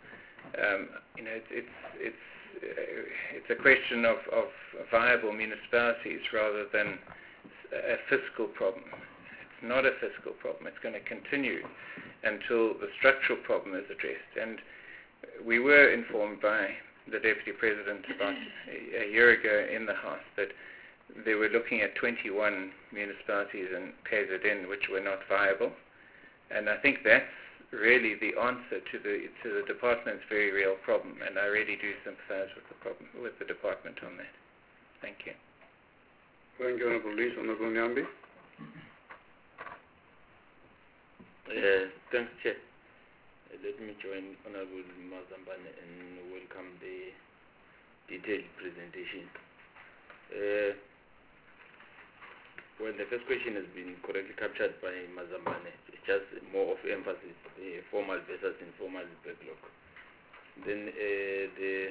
Um, you know, it's it's it's, uh, it's a question of, of viable municipalities rather than a fiscal problem. It's not a fiscal problem. It's going to continue until the structural problem is addressed. And we were informed by the Deputy President about a, a year ago in the House that they were looking at twenty-one municipalities in K Z N which were not viable. And I think that's really the answer to the to the department's very real problem, and I really do sympathize with the problem with the department on that. Thank you. Thank you, Honorable Lees. Honorable Nyambi. Uh, thanks, Chair. Uh, let me join Honorable Mazambane and welcome the detailed presentation. Uh, well, the first question has been correctly captured by Mazambane. It's just more of emphasis, uh, formal versus informal backlog. Then uh, the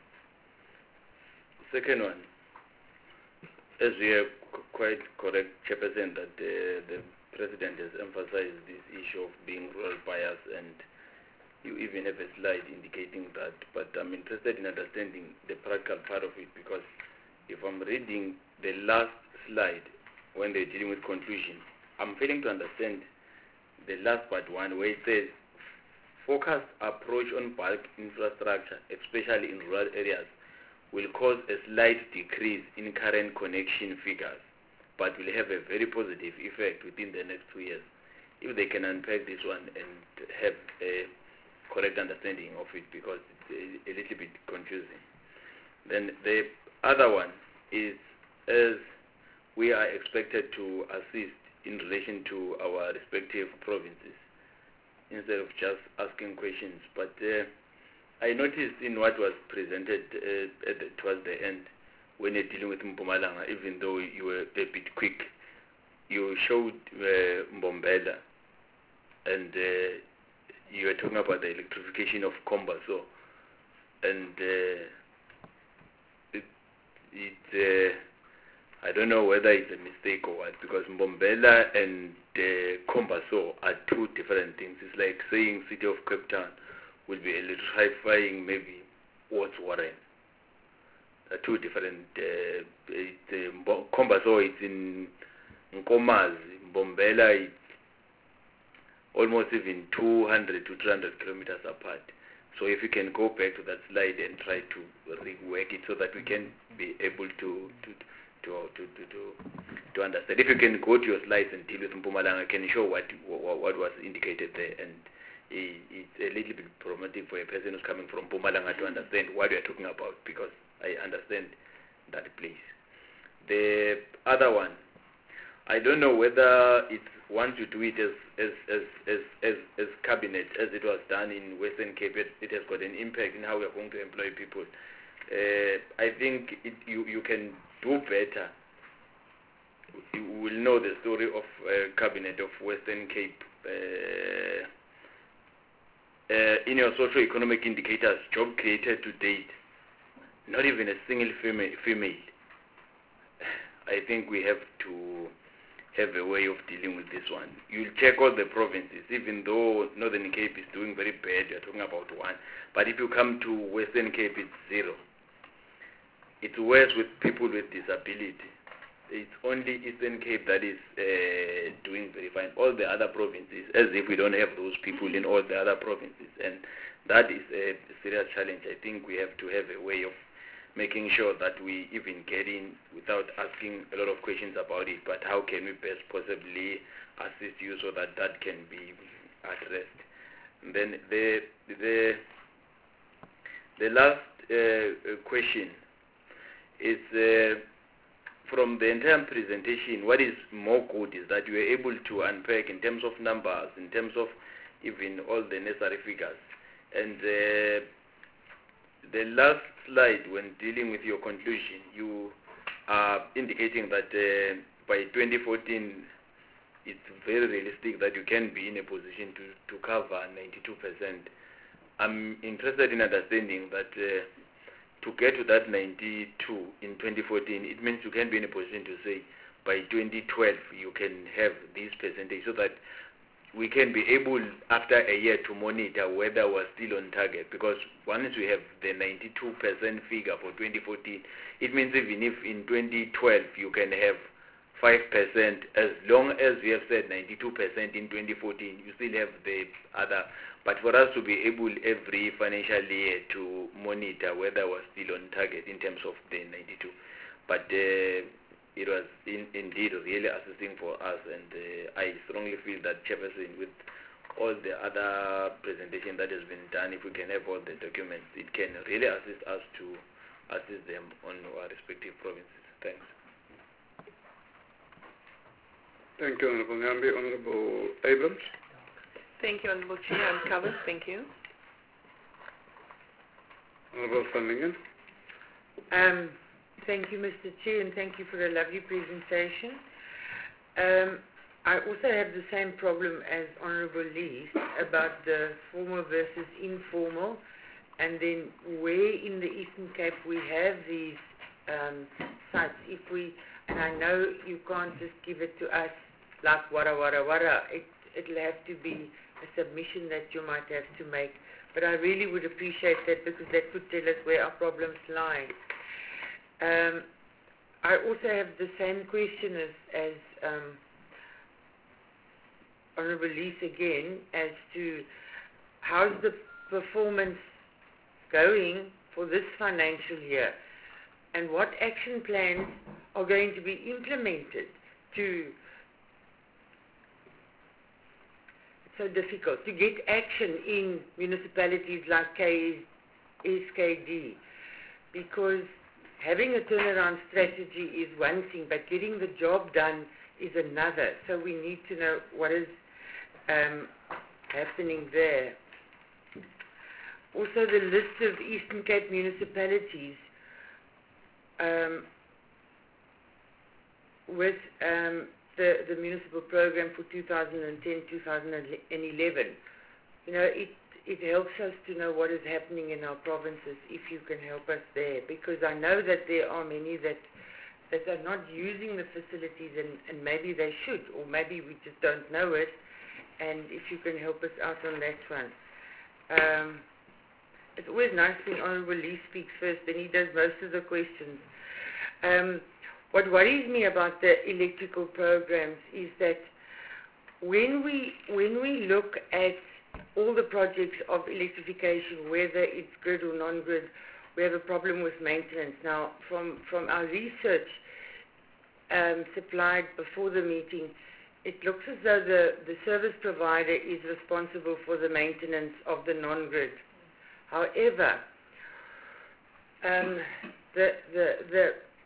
second one, as we are quite correct, Chairperson, that uh, the President has emphasized this issue of being rural bias, and you even have a slide indicating that, but I'm interested in understanding the practical part of it, because if I'm reading the last slide when they're dealing with conclusion, I'm failing to understand the last part one where it says focused approach on bulk infrastructure, especially in rural areas, will cause a slight decrease in current connection figures, but will have a very positive effect within the next two years. If they can unpack this one and have a correct understanding of it, because it's a, a little bit confusing. Then the other one is, as we are expected to assist in relation to our respective provinces, instead of just asking questions. But uh, I noticed in what was presented uh, at the, towards the end, when you're dealing with Mpumalanga, even though you were a bit quick, you showed uh, Mbombela, and uh, you were talking about the electrification of Kombaso, and uh, it, it uh, I don't know whether it's a mistake or what, because Mbombela and uh, Kombaso are two different things. It's like saying City of Cape Town will be electrifying maybe Watts Warren. Are two different. Uh, it, uh, Kombaso it's in Nkomazi. Mbombela it's almost even two hundred to three hundred kilometers apart. So if you can go back to that slide and try to rework it so that we can be able to to to to to, to, to understand. If you can go to your slides and deal with Mpumalanga, can show what what, what was indicated there, and it, it's a little bit problematic for a person who's coming from Mpumalanga to understand what we are talking about, because I understand that place. The other one, I don't know whether it's once you do it as as as as as, as cabinet, as it was done in Western Cape, it, it has got an impact in how we are going to employ people. Uh, I think it, you you can do better. You will know the story of uh, cabinet of Western Cape. Uh, uh, in your socio-economic indicators, job created to date, not even a single female. female. I think we have to have a way of dealing with this one. You'll check all the provinces, even though Northern Cape is doing very bad, you're talking about one. But if you come to Western Cape, it's zero. It's worse with people with disability. It's only Eastern Cape that is uh, doing very fine. All the other provinces, as if we don't have those people in all the other provinces. And that is a serious challenge. I think we have to have a way of making sure that we even get in without asking a lot of questions about it, but how can we best possibly assist you so that that can be addressed. And then the the the last uh, question is uh, from the entire presentation, what is more good is that you are able to unpack in terms of numbers, in terms of even all the necessary figures. And uh, the last slide, when dealing with your conclusion, you are indicating that uh, by twenty fourteen, it's very realistic that you can be in a position to, to cover ninety-two percent. I'm interested in understanding that uh, to get to that ninety-two in twenty fourteen, it means you can be in a position to say by twenty twelve you can have this percentage, so that we can be able after a year to monitor whether we're still on target, because once we have the ninety-two percent figure for twenty fourteen, it means even if in twenty twelve you can have five percent, as long as we have said ninety-two percent in twenty fourteen, you still have the other. But for us to be able every financial year to monitor whether we're still on target in terms of the ninety-two. But uh, it was in, indeed really assisting for us, and uh, I strongly feel that Chairperson, with all the other presentation that has been done, if we can have all the documents, it can really assist us to assist them on our respective provinces. Thanks. Thank you, Honorable Nyambi. Honorable Abrams. Thank you, Honorable Chair. I'm covered. Thank you. Honorable van Lingen. Um, thank you, Mister Chair, and thank you for a lovely presentation. Um, I also have the same problem as Honorable Lee about the formal versus informal, and then where in the Eastern Cape we have these um, sites. If we, and I know you can't just give it to us like wara wara wara. It it'll have to be a submission that you might have to make. But I really would appreciate that, because that could tell us where our problems lie. Um, I also have the same question as, as um, Honourable Lees again, as to how's the performance going for this financial year, and what action plans are going to be implemented to so difficult to get action in municipalities like K S K D, because having a turnaround strategy is one thing, but getting the job done is another. So we need to know what is um, happening there. Also, the list of Eastern Cape municipalities um, with um, The, the municipal program for two thousand ten to two thousand eleven. You know, it, it helps us to know what is happening in our provinces, if you can help us there, because I know that there are many that that are not using the facilities, and, and maybe they should, or maybe we just don't know it, and if you can help us out on that one. Um, it's always nice when Honourable Lee speaks first, then he does most of the questions. Um, What worries me about the electrical programs is that when we when we look at all the projects of electrification, whether it's grid or non-grid, we have a problem with maintenance. Now, from, from our research um, supplied before the meeting, it looks as though the, the service provider is responsible for the maintenance of the non-grid. However, um, the the the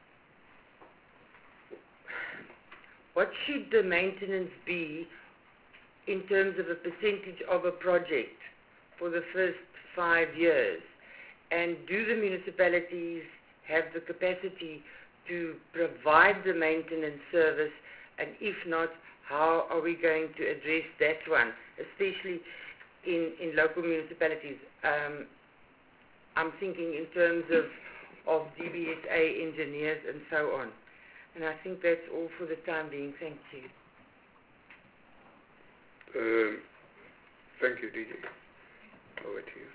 what should the maintenance be in terms of a percentage of a project for the first five years? And do the municipalities have the capacity to provide the maintenance service? And if not, how are we going to address that one, especially in, in local municipalities? Um, I'm thinking in terms of, of D B S A engineers and so on. And I think that's all for the time being. Thank you. Um, thank you, D J. Over to you.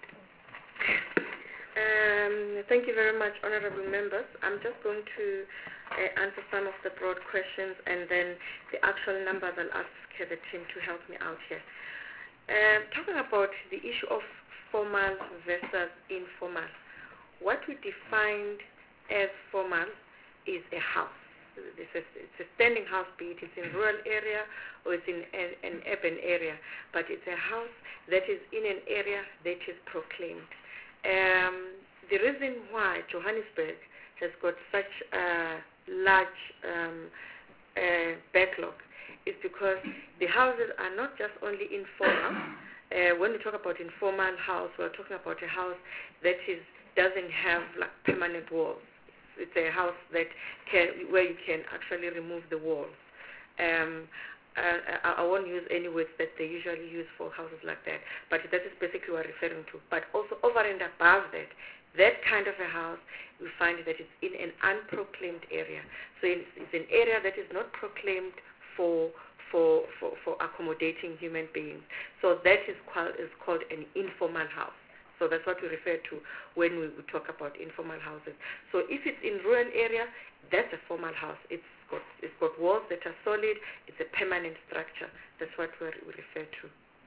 Um, thank you very much, honourable members. I'm just going to uh, answer some of the broad questions, and then the actual numbers I'll ask the team to help me out here. Uh, talking about the issue of formal versus informal, what we defined as formal is a house. It's a, it's a standing house, be it it's in rural area or it's in an, an urban area, but it's a house that is in an area that is proclaimed. Um, the reason why Johannesburg has got such a large um, uh, backlog is because the houses are not just only informal. Uh, when we talk about informal house, we're talking about a house that is doesn't have like permanent walls. It's a house that can, where you can actually remove the walls. Um, uh, I, I won't use any words that they usually use for houses like that, but that is basically what we're referring to. But also over and above that, that kind of a house, we find that it's in an unproclaimed area. So it's, it's an area that is not proclaimed for for, for, for accommodating human beings. So that is called, is called an informal house. So that's what we refer to when we talk about informal houses. So if it's in rural area, that's a formal house. It's got, it's got walls that are solid. It's a permanent structure. That's what we we refer to.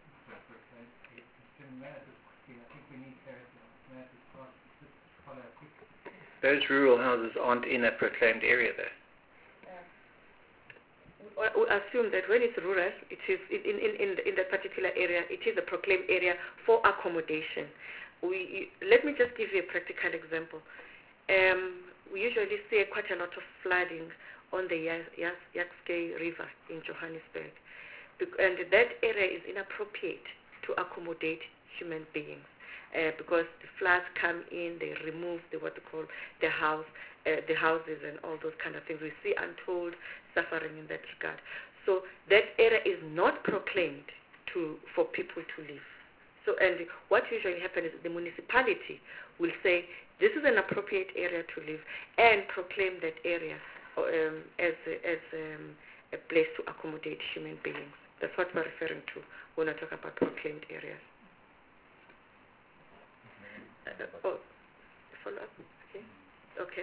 Those rural houses aren't in a proclaimed area, though. We assume that when it's rural, it is in, in, in, in that particular area, it is a proclaimed area for accommodation. We, let me just give you a practical example. Um, we usually see quite a lot of flooding on the Yaks-Yaks-Yaks River in Johannesburg. And that area is inappropriate to accommodate human beings. Uh, because the floods come in, they remove the, what they call the house, uh, the houses and all those kind of things. We see untold suffering in that regard. So that area is not proclaimed to for people to live. So, and what usually happens is the municipality will say this is an appropriate area to live and proclaim that area um, as a, as um, a place to accommodate human beings. That's what we're referring to when I talk about proclaimed areas. Uh, oh, follow up. Okay. Okay.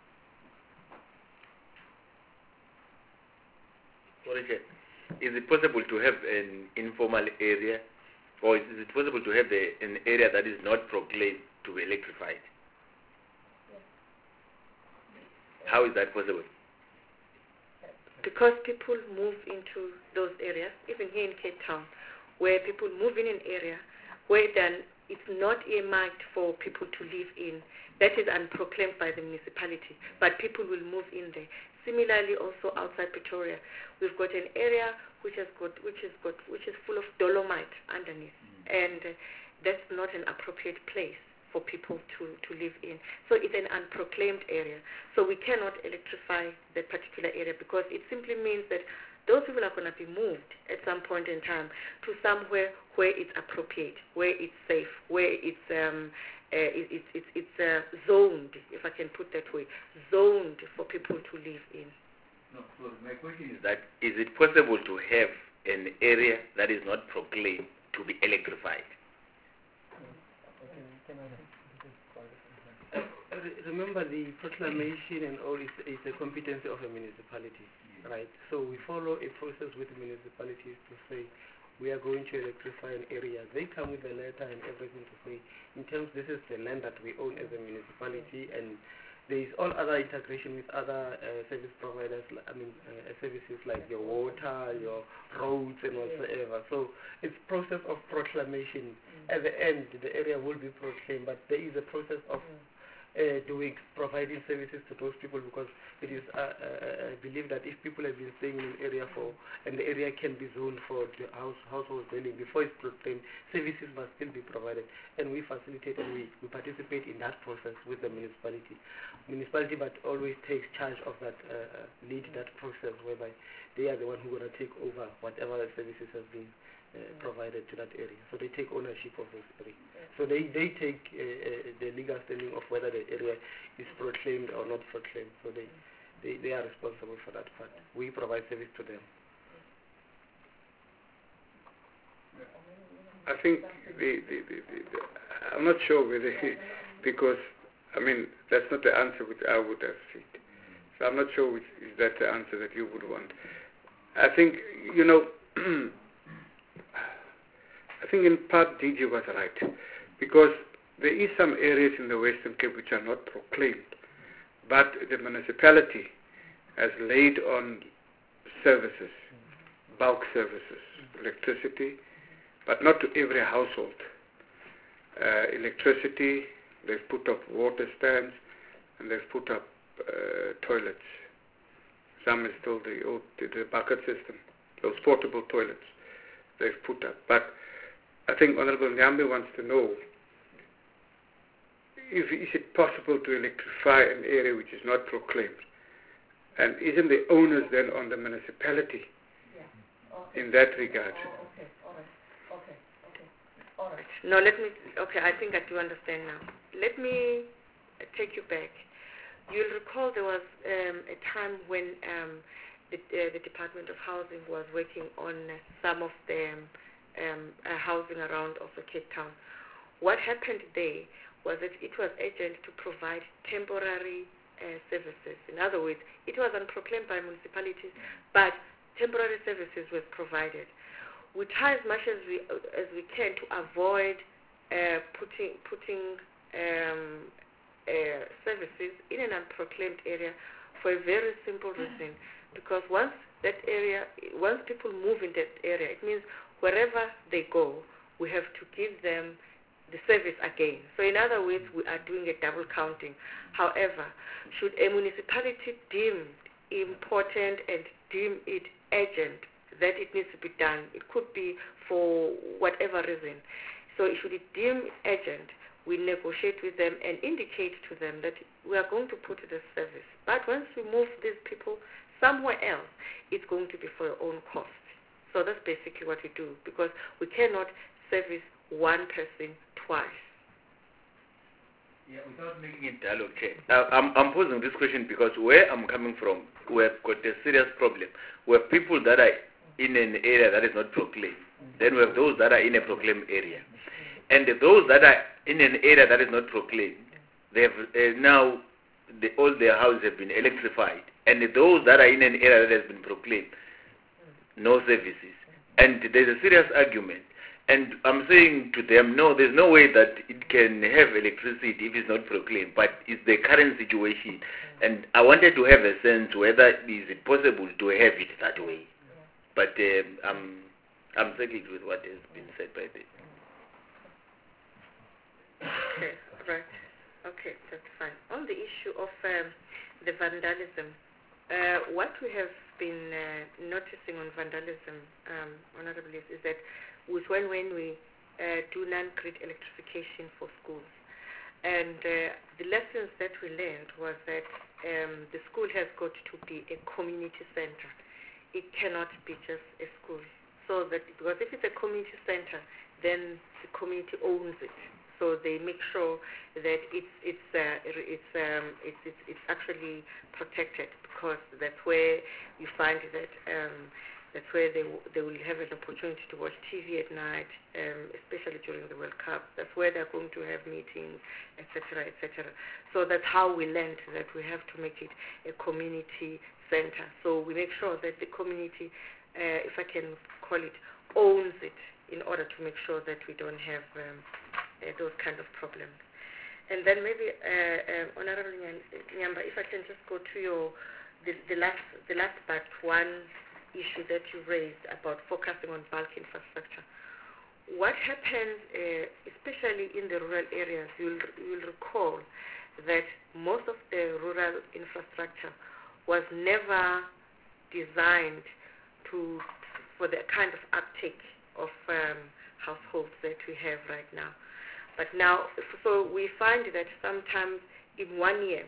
Sorry, is it possible to have an informal area, or is it possible to have the, an area that is not proclaimed to be electrified? Yes. How is that possible? Because people move into those areas, even here in Cape Town, where people move in an area where then it's not earmarked for people to live in. That is unproclaimed by the municipality, but people will move in there. Similarly, also outside Pretoria, we've got an area which has got, which has got, which is full of dolomite underneath, mm. and uh, that's not an appropriate place for people to, to live in. So it's an unproclaimed area. So we cannot electrify that particular area because it simply means that those people are going to be moved at some point in time to somewhere where it's appropriate, where it's safe, where it's um, uh, it, it, it, it's uh, zoned, if I can put that way, zoned for people to live in. No, so my question is that is it possible to have an area that is not proclaimed to be electrified? Uh, remember, the proclamation and all is, is a competency of a municipality, right? So we follow a process with the municipalities to say we are going to electrify an area. They come with a letter and everything to say, in terms, this is the land that we own as a municipality, and there is all other integration with other uh, service providers, I mean, uh, services like your water, your roads, and whatsoever. So it's process of proclamation. At the end, the area will be proclaimed, but there is a process of uh, doing, providing services to those people, because it is, uh, uh, I believe that if people have been staying in an area for, and the area can be zoned for the house, household dwelling, before it's proclaimed, services must still be provided, and we facilitate and we, we participate in that process with the municipality. Municipality, but always takes charge of that, uh, lead that process, whereby they are the one who are going to take over whatever services have been Uh, provided to that area. So they take ownership of those areas. So they, they take uh, uh, the legal standing of whether the area is proclaimed or not proclaimed. So they, they, they are responsible for that part. We provide service to them. I think the, the, the, the, the I'm not sure whether he, because I mean that's not the answer which I would have seen. So I'm not sure which is that the answer that you would want. I think you know. I think in part D J was right, because there is some areas in the Western Cape which are not proclaimed, but the municipality has laid on services, bulk services, electricity, but not to every household. Uh, electricity, they've put up water stands, and they've put up uh, toilets. Some is still the old the, the bucket system, those portable toilets they've put up. But I think Honorable Nyambe wants to know, if, is it possible to electrify an area which is not proclaimed? And isn't the onus then on the municipality yeah. okay. in that regard? Oh, okay, all right, okay, okay, all right. Now let me, okay, I think I do understand now. Let me take you back. You'll recall there was um, a time when um, the, uh, the Department of Housing was working on uh, some of the um, uh, housing around also Cape Town. What happened there was that it was urgent to provide temporary uh, services. In other words, it was unproclaimed by municipalities, but temporary services were provided. We try as much as we as we can to avoid uh, putting putting um, uh, services in an unproclaimed area for a very simple reason. Because once that area, once people move in that area, it means wherever they go, we have to give them the service again. So in other words, we are doing a double counting. However, should a municipality deem important and deem it urgent that it needs to be done, it could be for whatever reason. So should it deem urgent, we negotiate with them and indicate to them that we are going to put this service. But once we move these people somewhere else, it's going to be for your own cost. So that's basically what we do, because we cannot service one person twice. Yeah, without making it dialogue, Chair. Uh, I'm, I'm posing this question because where I'm coming from, we've got a serious problem. We have people that are in an area that is not proclaimed. Then we have those that are in a proclaimed area. And those that are in an area that is not proclaimed, they have uh, now, the, all their houses have been electrified. And those that are in an area that has been proclaimed, no services. And there's a serious argument. And I'm saying to them, no, there's no way that it can have electricity if it's not proclaimed, but it's the current situation. And I wanted to have a sense whether is it possible to have it that way. But um, I'm, I'm settled with what has been said by the... Okay, right. Okay, that's fine. On the issue of um, the vandalism, uh, what we have been uh, noticing on vandalism, um, Honorable, is, is that with when, when we uh, do non-grid electrification for schools. And uh, the lessons that we learned was that um, the school has got to be a community center. It cannot be just a school. So that, because if it's a community center, then the community owns it. So they make sure that it's it's uh, it's, um, it's it's it's actually protected, because that's where you find that um, that's where they they will have an opportunity to watch T V at night, um, especially during the World Cup. That's where they're going to have meetings, et cetera, et cetera. So that's how we learned that we have to make it a community center. So we make sure that the community, uh, if I can call it, owns it, in order to make sure that we don't have um, uh, those kind of problems. And then maybe, uh, uh, Honorable Nyamba, if I can just go to your the, the last the last but one issue that you raised about focusing on bulk infrastructure. What happens, uh, especially in the rural areas, you'll you'll recall that most of the rural infrastructure was never designed to for the kind of uptake of um, households that we have right now. But now, so we find that sometimes in one year,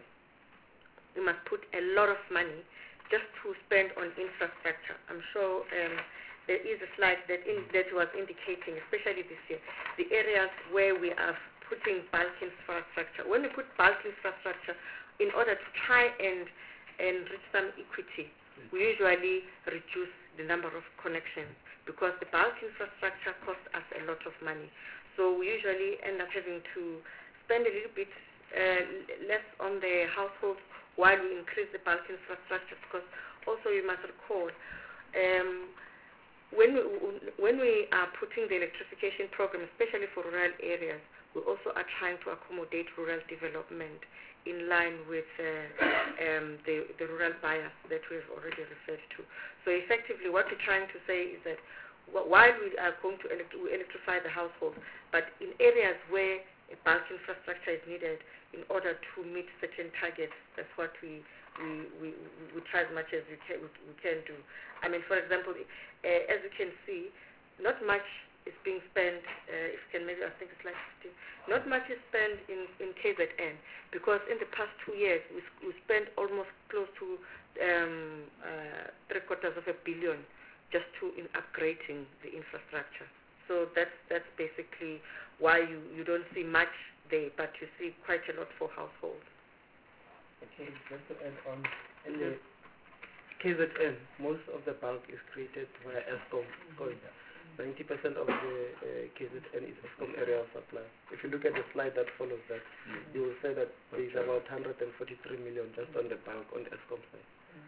we must put a lot of money just to spend on infrastructure. I'm sure um, there is a slide that, in, that was indicating, especially this year, the areas where we are putting bulk infrastructure. When we put bulk infrastructure, in order to try and, and reach some equity, we usually reduce the number of connections, because the bulk infrastructure costs us a lot of money. So we usually end up having to spend a little bit uh, less on the households while we increase the bulk infrastructure, because also you must recall, um, when, we, when we are putting the electrification program, especially for rural areas, we also are trying to accommodate rural development in line with uh, um, the, the rural bias that we've already referred to. So effectively what we're trying to say is that while we are going to elect we electrify the household, but in areas where a bulk infrastructure is needed in order to meet certain targets, that's what we we, we, we try as much as we can, we, we can do. I mean, for example, uh, as you can see, not much is being spent, uh, if you can maybe, I think it's like fifteen, not much is spent in, in K Z N, because in the past two years, we, we spent almost close to um, uh, three quarters of a billion just to in upgrading the infrastructure. So that's that's basically why you, you don't see much there, but you see quite a lot for households. Okay, just to add on, in the, K Z N, most of the bulk is created via ESCOM because ninety percent of the uh, K Z N is ESCOM area of supply. If you look at the slide that follows that, mm. you will say that there is about one hundred forty-three million just on the bulk on the ESCOM side.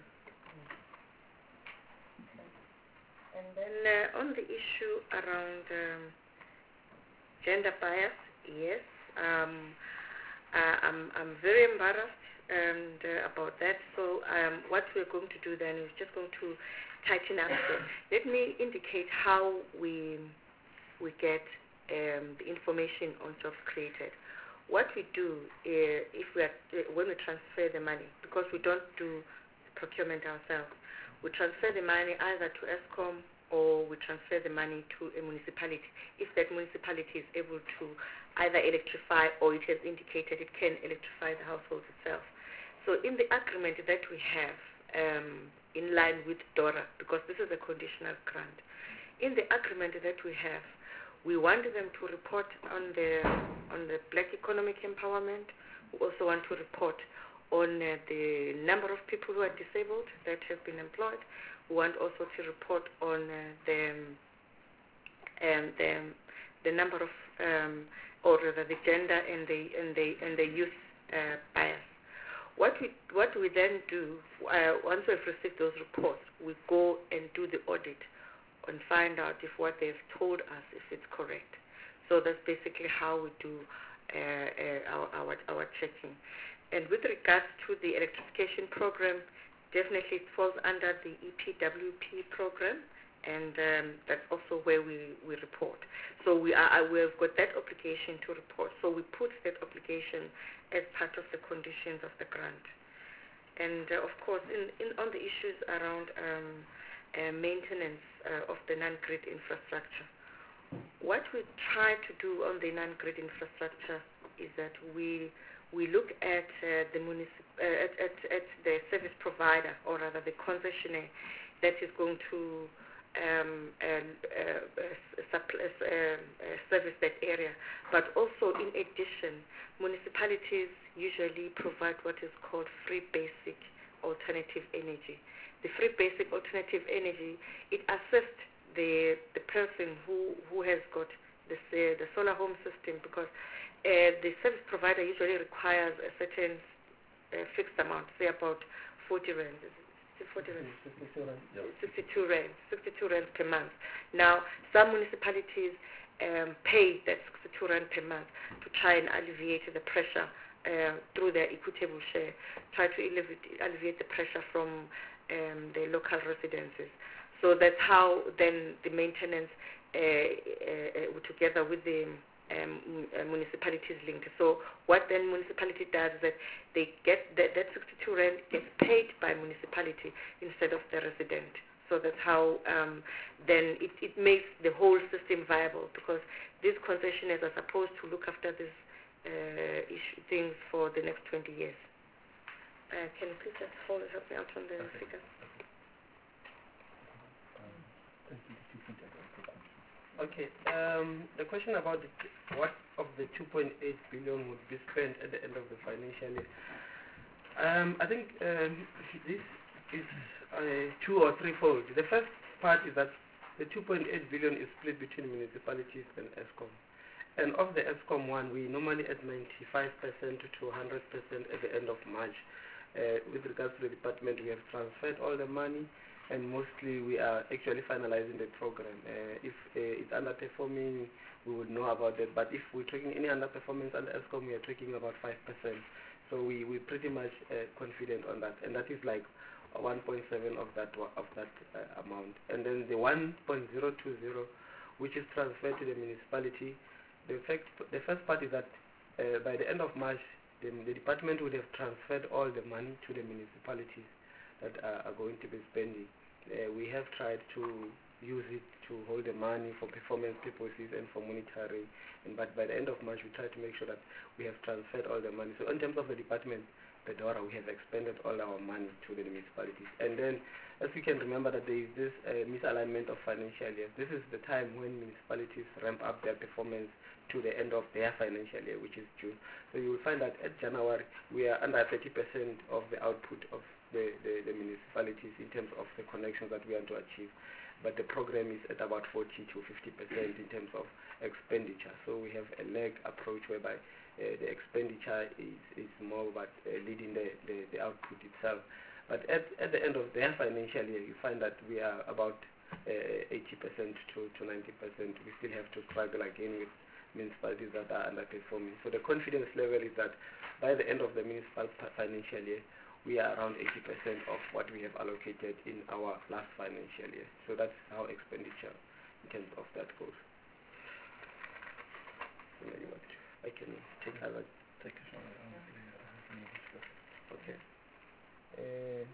And then uh, on the issue around um, gender bias, yes, um, uh, I'm, I'm very embarrassed and uh, about that. So um, what we're going to do then is just going to tighten up. So let me indicate how we we get um, the information on jobs created. What we do uh, if we are, uh, when we transfer the money, because we don't do procurement ourselves, we transfer the money either to ESCOM or we transfer the money to a municipality. If that municipality is able to either electrify or it has indicated it can electrify the household itself. So in the agreement that we have, um, in line with DORA, because this is a conditional grant, in the agreement that we have, we want them to report on the on the black economic empowerment. We also want to report on uh, the number of people who are disabled that have been employed. We want also to report on uh, the, um, the the number of um, or rather the gender and the and the and the youth uh, bias. What we what we then do uh, once we've received those reports, we go and do the audit and find out if what they've told us if it's correct. So that's basically how we do uh, uh, our, our our checking. And with regards to the electrification program, definitely it falls under the E P W P program, and um, that's also where we, we report. So we are we've got that obligation to report. So we put that obligation as part of the conditions of the grant. And uh, of course, in, in on the issues around um, uh, maintenance uh, of the non-grid infrastructure, what we try to do on the non-grid infrastructure is that we we look at uh, the municip- uh, at, at, at the service provider, or rather the concessionaire, that is going to um, uh, uh, uh, uh, service that area. But also, in addition, municipalities usually provide what is called free basic alternative energy. The free basic alternative energy, it assists the the person who, who has got this, uh, the solar home system, because uh, the service provider usually requires a certain uh, fixed amount, say about forty rand. forty rand? sixty-two rand. sixty-two rand per month. Now, some municipalities um, pay that sixty-two rand per month to try and alleviate the pressure uh, through their equitable share, try to alleviate, alleviate the pressure from um, the local residences. So that's how then the maintenance, uh, uh, uh, together with the um, uh, municipalities linked. So what then municipality does is that they get that, that sixty-two rand gets paid by municipality instead of the resident. So that's how um, then it, it makes the whole system viable, because these concessionaires are supposed to look after these uh, issue, things for the next twenty years. Uh, can you please just hold, help me out on the okay. figure? Okay. Um, the question about the t- what of the two point eight billion would be spent at the end of the financial year. Um, I think um, this is uh, two or threefold. The first part is that the two point eight billion is split between municipalities and ESCOM. And of the ESCOM one, we normally add ninety-five percent to one hundred percent at the end of March. Uh, with regards to the department, we have transferred all the money, and mostly we are actually finalizing the program. Uh, if uh, it's underperforming, we would know about that. But if we're tracking any underperformance under ESCOM, we are tracking about five percent. So we, we're pretty much uh, confident on that. And that is like one point seven of that of that uh, amount. And then the one point zero two zero, which is transferred to the municipality, the, fact, the first part is that uh, by the end of March, the, the department would have transferred all the money to the municipalities that are, are going to be spending. Uh, we have tried to use it to hold the money for performance purposes and for monitoring, and but by the end of March we try to make sure that we have transferred all the money. So in terms of the department, the DORA, we have expended all our money to the municipalities. And then, as we can remember, that there is this uh, misalignment of financial years. This is the time when municipalities ramp up their performance to the end of their financial year, which is June. So you will find that at January, we are under thirty percent of the output of the, the, the municipalities in terms of the connections that we want to achieve. But the program is at about forty to fifty percent in terms of expenditure. So we have a lag approach whereby uh, the expenditure is, is more about uh, leading the, the, the output itself. But at, at the end of their financial year, you find that we are about uh, eighty percent to, to ninety percent. We still have to struggle again with municipalities that are underperforming. So the confidence level is that by the end of the municipal financial year, we are around eighty percent of what we have allocated in our last financial year. So that's how expenditure in terms of that goes. I can take over. Take it. Okay. Uh,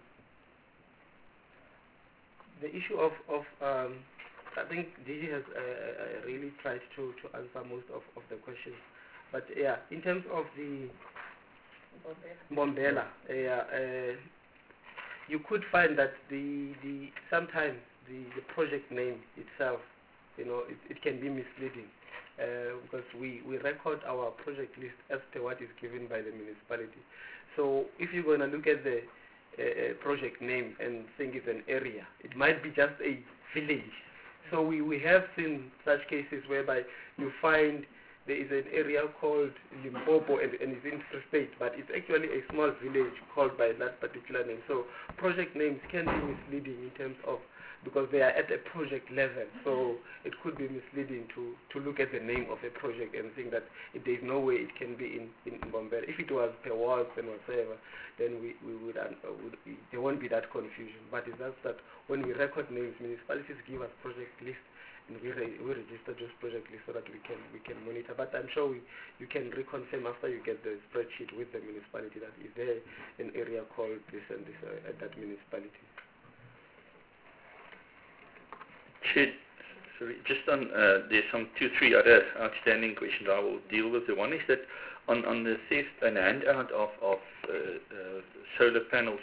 the issue of, of um, I think Gigi has uh, uh, really tried to, to answer most of, of the questions. But yeah, in terms of the Mbombela, yeah, uh, you could find that the, the sometimes the, the project name itself, you know, it, it can be misleading uh, because we, we record our project list as per what is given by the municipality. So if you're going to look at the uh, project name and think it's an area, it might be just a village. So we, we have seen such cases whereby you find there is an area called Limpopo and, and it's in Free State, but it's actually a small village called by that particular name. So project names can be misleading in terms of, because they are at a project level. So it could be misleading to, to look at the name of a project and think that it, there is no way it can be in, in Mbombela. If it was per wards and whatever, then we, we would, uh, would, there won't be that confusion. But it's just that when we record names, municipalities give us project lists, and we, re we register those project lists so that we can we can monitor. But I'm sure we, you can reconfirm after you get the spreadsheet with the municipality that is there an area called this and this uh, at that municipality. Chair, sorry, just on, uh, there's some two, three other outstanding questions I will deal with. The one is that on, on the theft and handout of, of uh, uh, solar panels,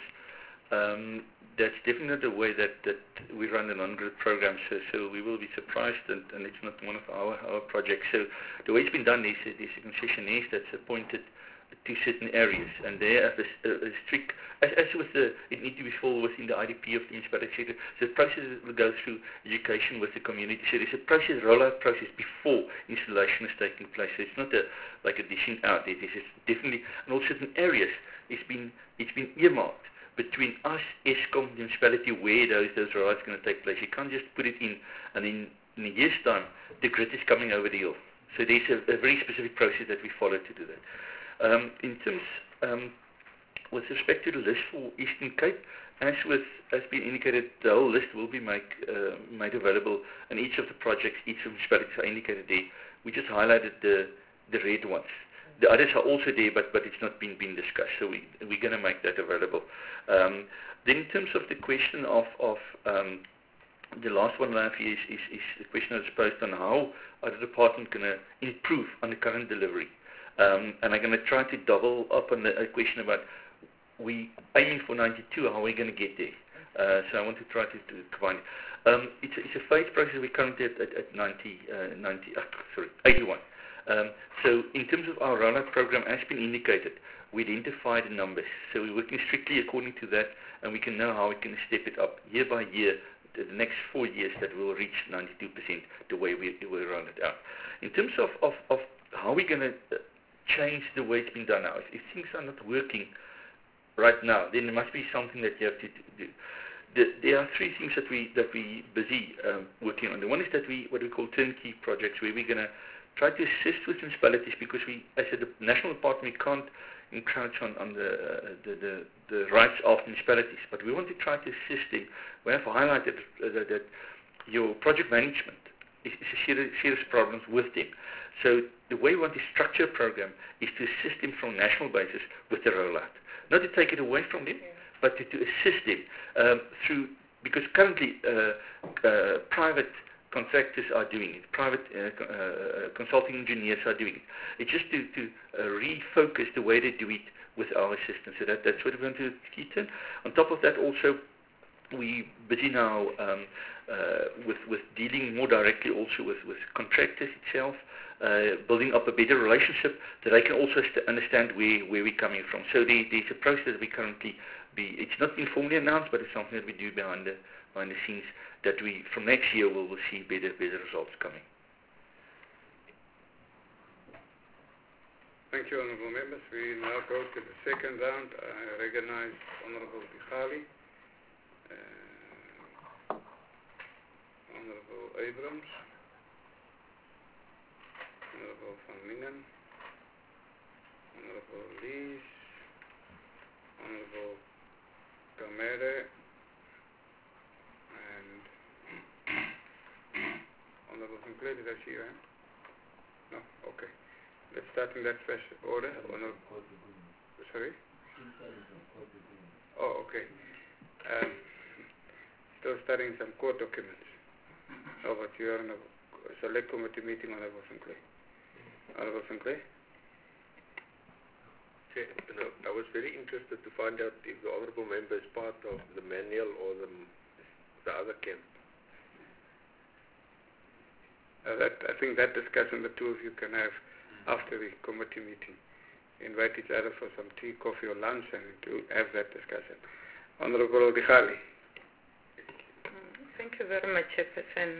um, that's definitely the way that, that we run an on-grid program, so, so we will be surprised, and, and it's not one of our, our projects. So the way it's been done is there's a concessionaire that's appointed to certain areas, and they have a, a, a strict, as, as with the, it needs to be fall within the I D P of the municipality. So the process will go through education with the community. So there's a process, rollout process before installation is taking place. So it's not a, like a dishing out. It is definitely, and also certain areas, it's been, it's been earmarked between us, Eskom, the municipality, where those, those rollouts are going to take place. You can't just put it in, and in, in a year's time, the grid is coming over the hill. So there's a, a very specific process that we follow to do that. Um, in terms, um, with respect to the list for Eastern Cape, as with has been indicated, the whole list will be make, uh, made available, and each of the projects, each of the municipalities are indicated there. We just highlighted the, the red ones. The others are also there, but, but it's not been, been discussed, so we, we're going to make that available. Um, then in terms of the question of, of um, the last one I have here is, is, is the question that's posed on how are the department going to improve on the current delivery. Um, and I'm going to try to double up on the a question about we aiming for ninety-two, how are we going to get there? Uh, so I want to try to, to combine it. Um, it's, a, it's a phased process. We're currently at, at, at ninety, uh, ninety, uh, sorry, eighty-one. Um, so in terms of our rollout program, as been indicated, we identify the numbers. So we're working strictly according to that, and we can know how we can step it up year by year. The next four years that we'll reach ninety-two percent the way we will roll it out. In terms of, of, of how we're going to change the way it's been done now, if, if things are not working right now, then there must be something that you have to do. The, there are three things that we that we busy um, working on. The one is that we what we call turnkey projects, where we're going to try to assist with municipalities, because we, as a national department, we can't encroach on, on the, uh, the, the, the rights of municipalities, but we want to try to assist them. We have highlighted uh, that, that your project management is, is a serious, serious problem with them. So the way we want to structure a program is to assist them from national basis with the rollout. Not to take it away from them, but to, to assist them um, through, because currently uh, uh, private contractors are doing it, private uh, uh, consulting engineers are doing it. It's just to, to uh, refocus the way they do it with our assistance. So that, that's what we're going to keep in. On top of that also, we busy now um, uh, with, with dealing more directly also with, with contractors itself, uh, building up a better relationship that they can also st- understand where, where we're coming from. So there, there's a process that we currently be, it's not been formally announced, but it's something that we do behind the, behind the scenes that we, from next year, we will see better, better results coming. Thank you, Honourable Members. We now go to the second round. I recognize Honourable Digali, uh, Honourable Abrams, Honourable Van Lingen, Honourable Lees, Honourable Kamere, and Honourable Sinclair. Did I see your hand? No? Okay. Let's start in that first order. Honourable. Sorry? Oh, okay. Um, still studying some court documents. Oh, but you are in a select committee meeting, Honourable Sinclair. Honourable Sinclair? Okay, you know, I was very interested to find out if the Honourable Member is part of the manual or the, the other camp. Uh, that, I think that discussion the two of you can have after the committee meeting. Invite each other for some tea, coffee or lunch and to have that discussion. Honourable Digali. Thank you very much, Chairperson.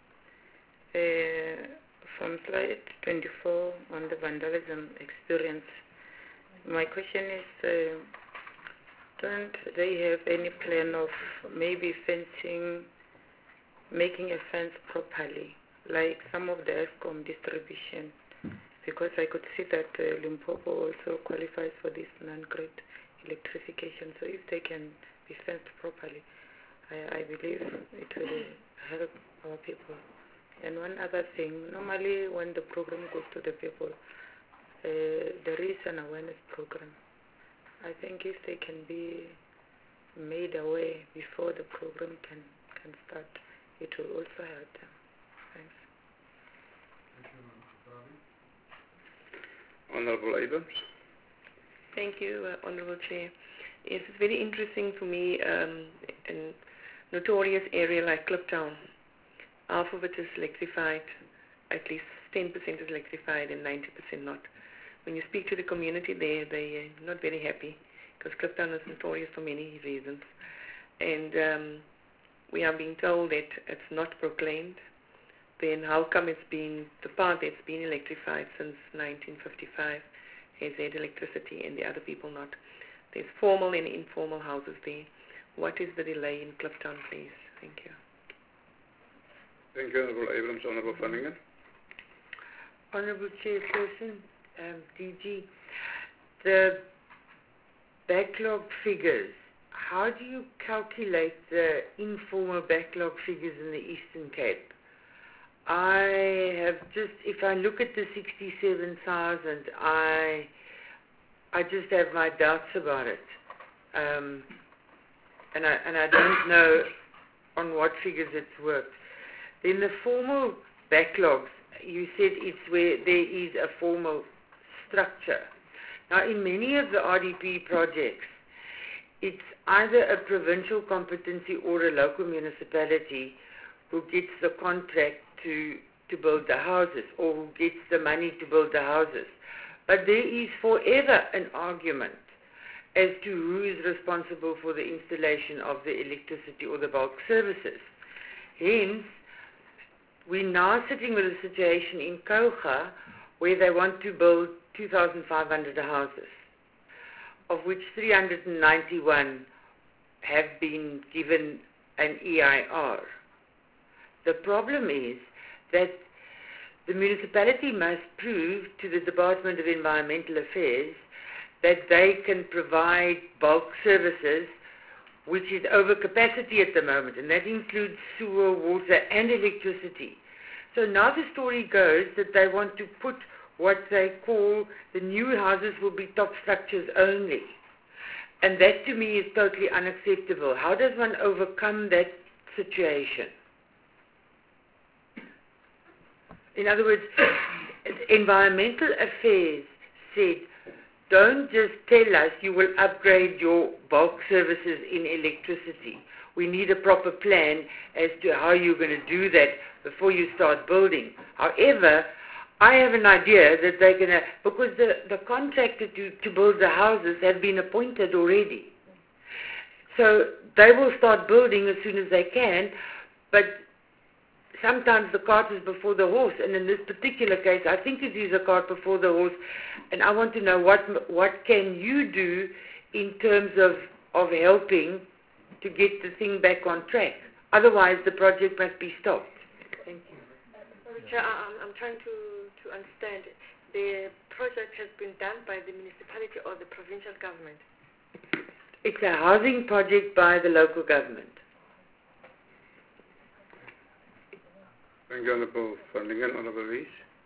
Uh, from slide twenty-four on the vandalism experience, my question is, uh, don't they have any plan of maybe fencing, making a fence properly, like some of the ESCOM distribution? Because I could see that uh, Limpopo also qualifies for this non-grid electrification. So if they can be fenced properly, I, I believe it will help our people. And one other thing, normally when the program goes to the people, uh, there is an awareness program. I think if they can be made aware before the program can, can start, it will also help them. Thanks. Thank you, Mister Honourable Abrams. Thank you, uh, Honourable Chair. Yes, it's very interesting for me, um, in a notorious area like Kliptown. Half of it is electrified, at least ten percent is electrified and ninety percent not. When you speak to the community there, they are not very happy because Kliptown is notorious for many reasons. And um, we are being told that it's not proclaimed. Then how come it's been, the part that's been electrified since nineteen fifty-five has had electricity and the other people not? There's formal and informal houses there. What is the delay in Kliptown, please? Thank you. Thank you, Honourable Abrams. Honourable Van Lingen. Honourable Chairperson, um, D G, the backlog figures, how do you calculate the informal backlog figures in the Eastern Cape? I have just, if I look at the sixty-seven thousand, I I just have my doubts about it. Um, and I and I don't know on what figures it's worked. Then the formal backlogs, you said it's where there is a formal structure. Now in many of the R D P projects, it's either a provincial competency or a local municipality who gets the contract to, to build the houses or who gets the money to build the houses. But there is forever an argument as to who is responsible for the installation of the electricity or the bulk services. Hence, we're now sitting with a situation in Kouga where they want to build two thousand five hundred houses, of which three hundred ninety-one have been given an E I R. The problem is that the municipality must prove to the Department of Environmental Affairs that they can provide bulk services, which is over capacity at the moment, and that includes sewer, water, and electricity. So now the story goes that they want to put what they call the new houses will be top structures only. And that to me is totally unacceptable. How does one overcome that situation? In other words, Environmental Affairs said don't just tell us you will upgrade your bulk services in electricity. We need a proper plan as to how you're going to do that before you start building. However, I have an idea that they're going to, because the, the contractor to, to build the houses have been appointed already. So they will start building as soon as they can, but sometimes the cart is before the horse, and in this particular case, I think it is a cart before the horse, and I want to know what what can you do in terms of, of helping to get the thing back on track. Otherwise, the project must be stopped. Thank you. Sorry, Chair, I'm, I'm trying to, to understand. The project has been done by the municipality or the provincial government? It's a housing project by the local government. Thank you, Honourable van Lingen. Honourable Rees.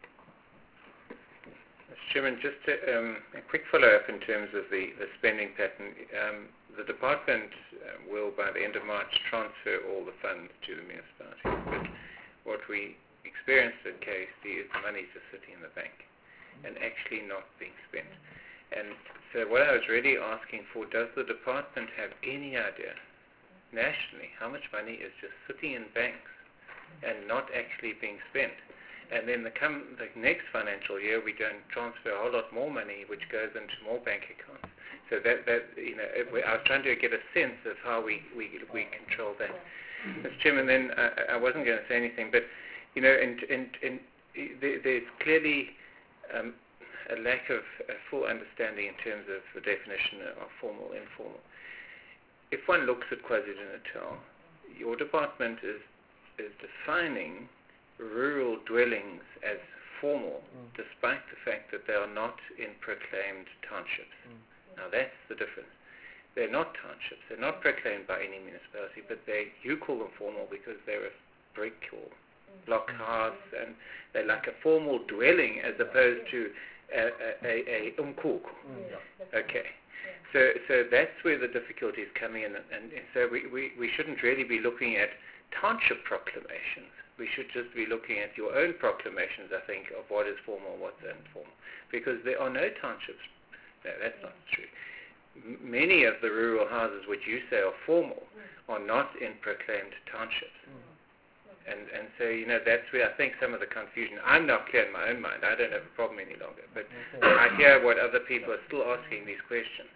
Mister Chairman, just a, um, a quick follow-up in terms of the, the spending pattern. Um, the department uh, will, by the end of March, transfer all the funds to the municipality. But what we experienced at K S D is the money just sitting in the bank and actually not being spent. And so what I was really asking for, does the department have any idea nationally how much money is just sitting in banks and not actually being spent? And then the, come, the next financial year, we don't transfer a whole lot more money, which goes into more bank accounts. So that, that you know, it, I was trying to get a sense of how we, we, we control that. Mister Chairman, then I, I wasn't going to say anything, but you know, in, in, in, there, there's clearly um, a lack of a full understanding in terms of the definition of formal, informal. If one looks at KwaZulu-Natal, your department is is defining rural dwellings as formal, mm. despite the fact that they are not in proclaimed townships. Mm. Now that's the difference. They're not townships. They're not proclaimed by any municipality, but they you call them formal because they're a brick or block house, and they're like a formal dwelling as opposed to a, a, a umkuku. Mm. Okay. So so that's where the difficulty is coming in, and, and so we, we, we shouldn't really be looking at township proclamations. We should just be looking at your own proclamations, I think, of what is formal, what's informal. Because there are no townships. No, that's not true. M- many of the rural houses which you say are formal are not in proclaimed townships. And and so, you know, that's where I think some of the confusion, I'm not clear in my own mind, I don't have a problem any longer, but I hear what other people are still asking these questions.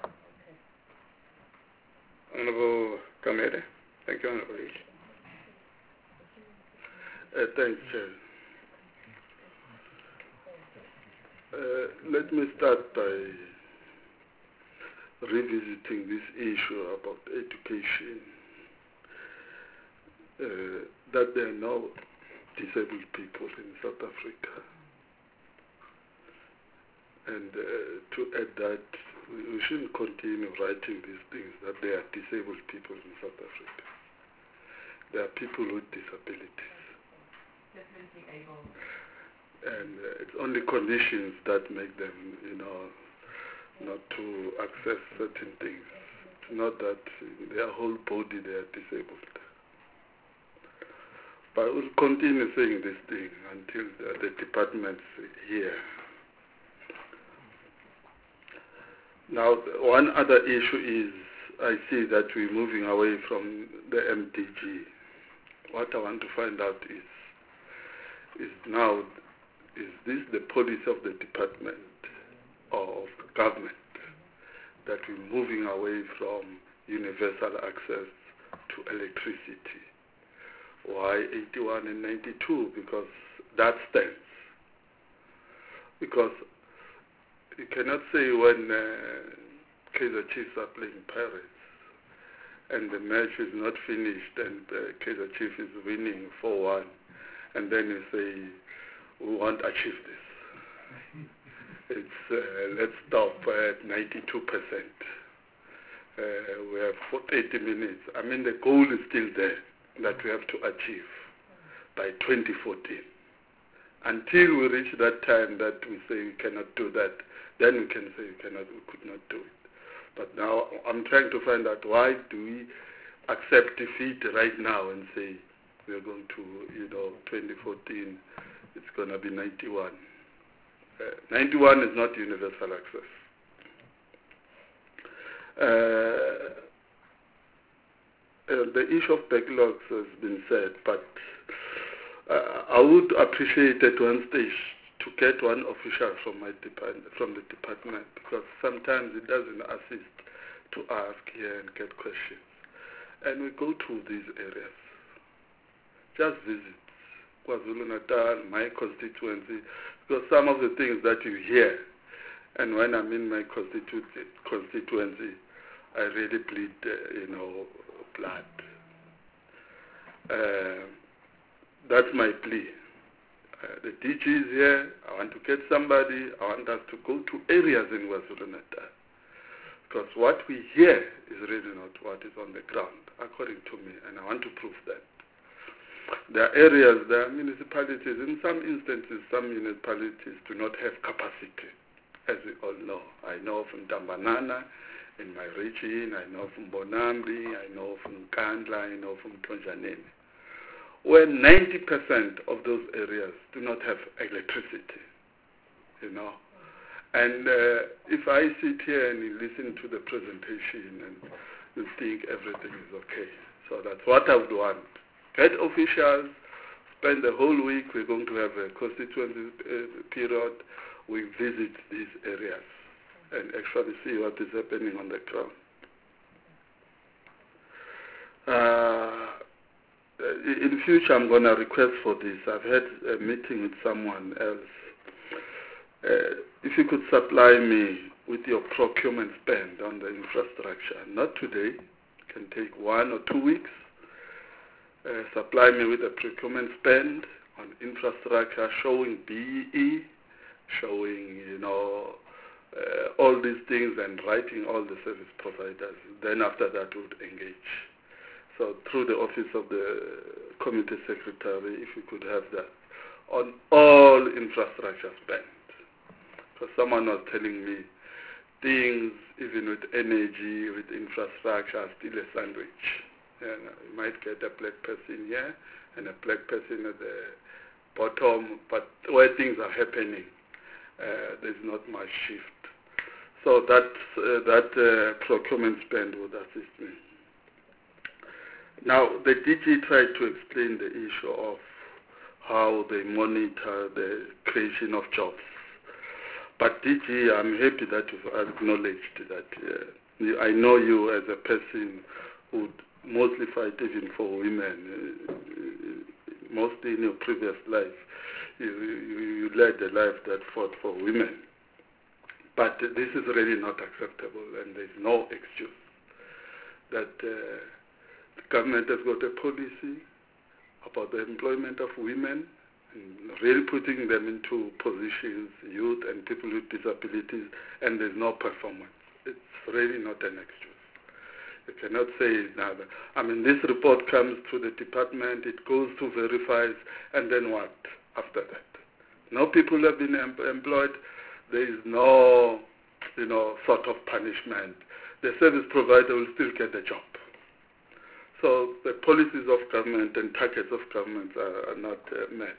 Honourable Kamere. Thank you, Honourable Leach. Uh, thanks, Chair. Uh, let me start by revisiting this issue about education. Uh, that there are no disabled people in South Africa. And uh, to add that, we shouldn't continue writing these things, that there are disabled people in South Africa. There are people with disabilities. And uh, it's only conditions that make them, you know, not to access certain things. It's not that in their whole body they are disabled. But we'll continue saying this thing until the, the department's here. Now, one other issue is, I see that we're moving away from the M D G. What I want to find out is, is now, is this the policy of the department or of the government that we're moving away from universal access to electricity? Why eighty-one and ninety-two? Because that stands. Because you cannot say when uh, Kaizer Chiefs are playing Pirates and the match is not finished and uh, Kaizer Chiefs is winning four one, and then you say, we won't achieve this. It's, uh, let's stop at ninety-two percent. Uh, we have eighty minutes. I mean, the goal is still there that we have to achieve by twenty fourteen. Until we reach that time that we say we cannot do that, then we can say we cannot, we could not do it. But now I'm trying to find out, why do we accept defeat right now and say we're going to, you know, twenty fourteen, it's going to be ninety-one. Uh, ninety-one is not universal access. Uh, uh, the issue of backlogs has been said, but uh, I would appreciate at one stage to get one official from my department, from the department, because sometimes it doesn't assist to ask here and get questions. And we go to these areas, just visit KwaZulu-Natal, my constituency, because some of the things that you hear, and when I'm in my constitu- constituency, I really bleed, uh, you know, blood. Uh, that's my plea. Uh, the D G is here. I want to get somebody. I want us to go to areas in KwaZulu-Natal. Because what we hear is really not what is on the ground, according to me, and I want to prove that. There are areas, there are municipalities, in some instances, some municipalities do not have capacity, as we all know. I know from Tambanana, in my region, I know from Bonambi, I know from Kandla, I know from Tonjaneni, where ninety percent of those areas do not have electricity, you know. And uh, if I sit here and you listen to the presentation and you think everything is okay, so that's what I would want. Get officials, spend the whole week, we're going to have a constituency uh, period, we visit these areas and actually see what is happening on the ground. Uh, in future, I'm going to request for this. I've had a meeting with someone else. Uh, if you could supply me with your procurement spend on the infrastructure, not today, it can take one or two weeks. Uh, supply me with a procurement spend on infrastructure showing B E E, showing, you know, uh, all these things and writing all the service providers. Then after that, we would engage. So through the office of the committee secretary, if you could have that on all infrastructure spend. Because someone was telling me things, even with energy, with infrastructure, are still a sandwich. And you might get a black person here and a black person at the bottom, but where things are happening, uh, there's not much shift. So that, uh, that uh, procurement spend would assist me. Now, the D G tried to explain the issue of how they monitor the creation of jobs. But D G, I'm happy that you've acknowledged that uh, I know you as a person who mostly fight even for women. Uh, mostly in your previous life, you, you, you led a life that fought for women. But uh, this is really not acceptable, and there's no excuse that uh, the government has got a policy about the employment of women, and really putting them into positions, youth and people with disabilities, and there's no performance. It's really not an excuse. You cannot say now. I mean, this report comes to the department, it goes to verifies, and then what after that? No people have been em- employed. There is no, you know, sort of punishment. The service provider will still get the job. So the policies of government and targets of government are, are not uh, met.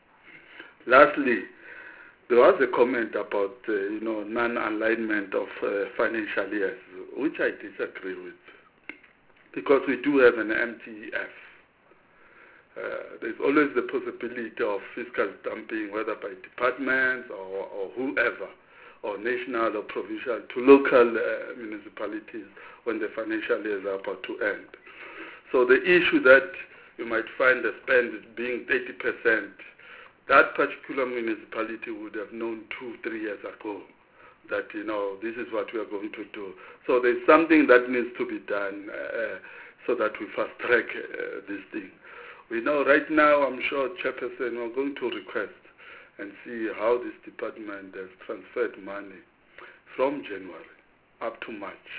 Lastly, there was a comment about, uh, you know, non-alignment of uh, financial years, which I disagree with, because we do have an M T F. Uh, there's always the possibility of fiscal dumping, whether by departments or, or whoever, or national or provincial, to local uh, municipalities when the financial years are about to end. So the issue that you might find the spend being thirty percent, that particular municipality would have known two, three years ago that, you know, this is what we are going to do. So there's something that needs to be done uh, so that we fast track uh, this thing. We know right now, I'm sure Chairperson, we're going to request and see how this department has transferred money from January up to March,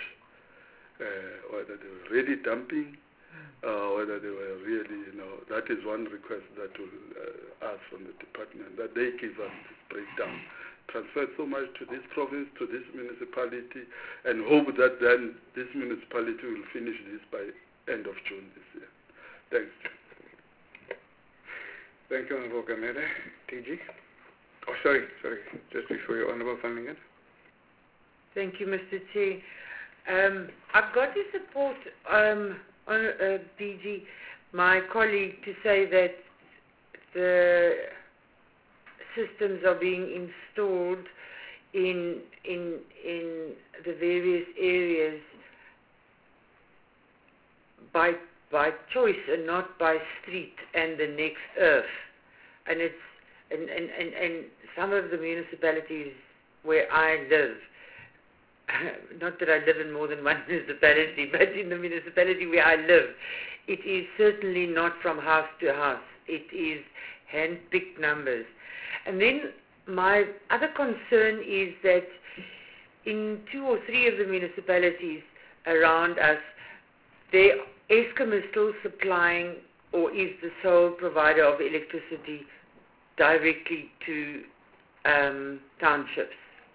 uh, whether they were really dumping, uh, whether they were really, you know, that is one request that we'll uh, ask from the department, that they give us this breakdown. Transferred so much to this province, to this municipality, and hope that then this municipality will finish this by end of June this year. Thanks. Thank you, Honorable Gamede. T G? Oh, sorry, sorry. Just before you, Honorable Van Lingen. Thank you, Mister Chair. Um, I've got to support um, on uh, D G, my colleague, to say that the systems are being installed in in in the various areas by by choice and not by street and the next earth. And it's and, and, and, and some of the municipalities where I live, not that I live in more than one municipality, but in the municipality where I live, it is certainly not from house to house. It is hand-picked numbers. And then my other concern is that in two or three of the municipalities around us, they, Eskom is still supplying or is the sole provider of electricity directly to um, townships.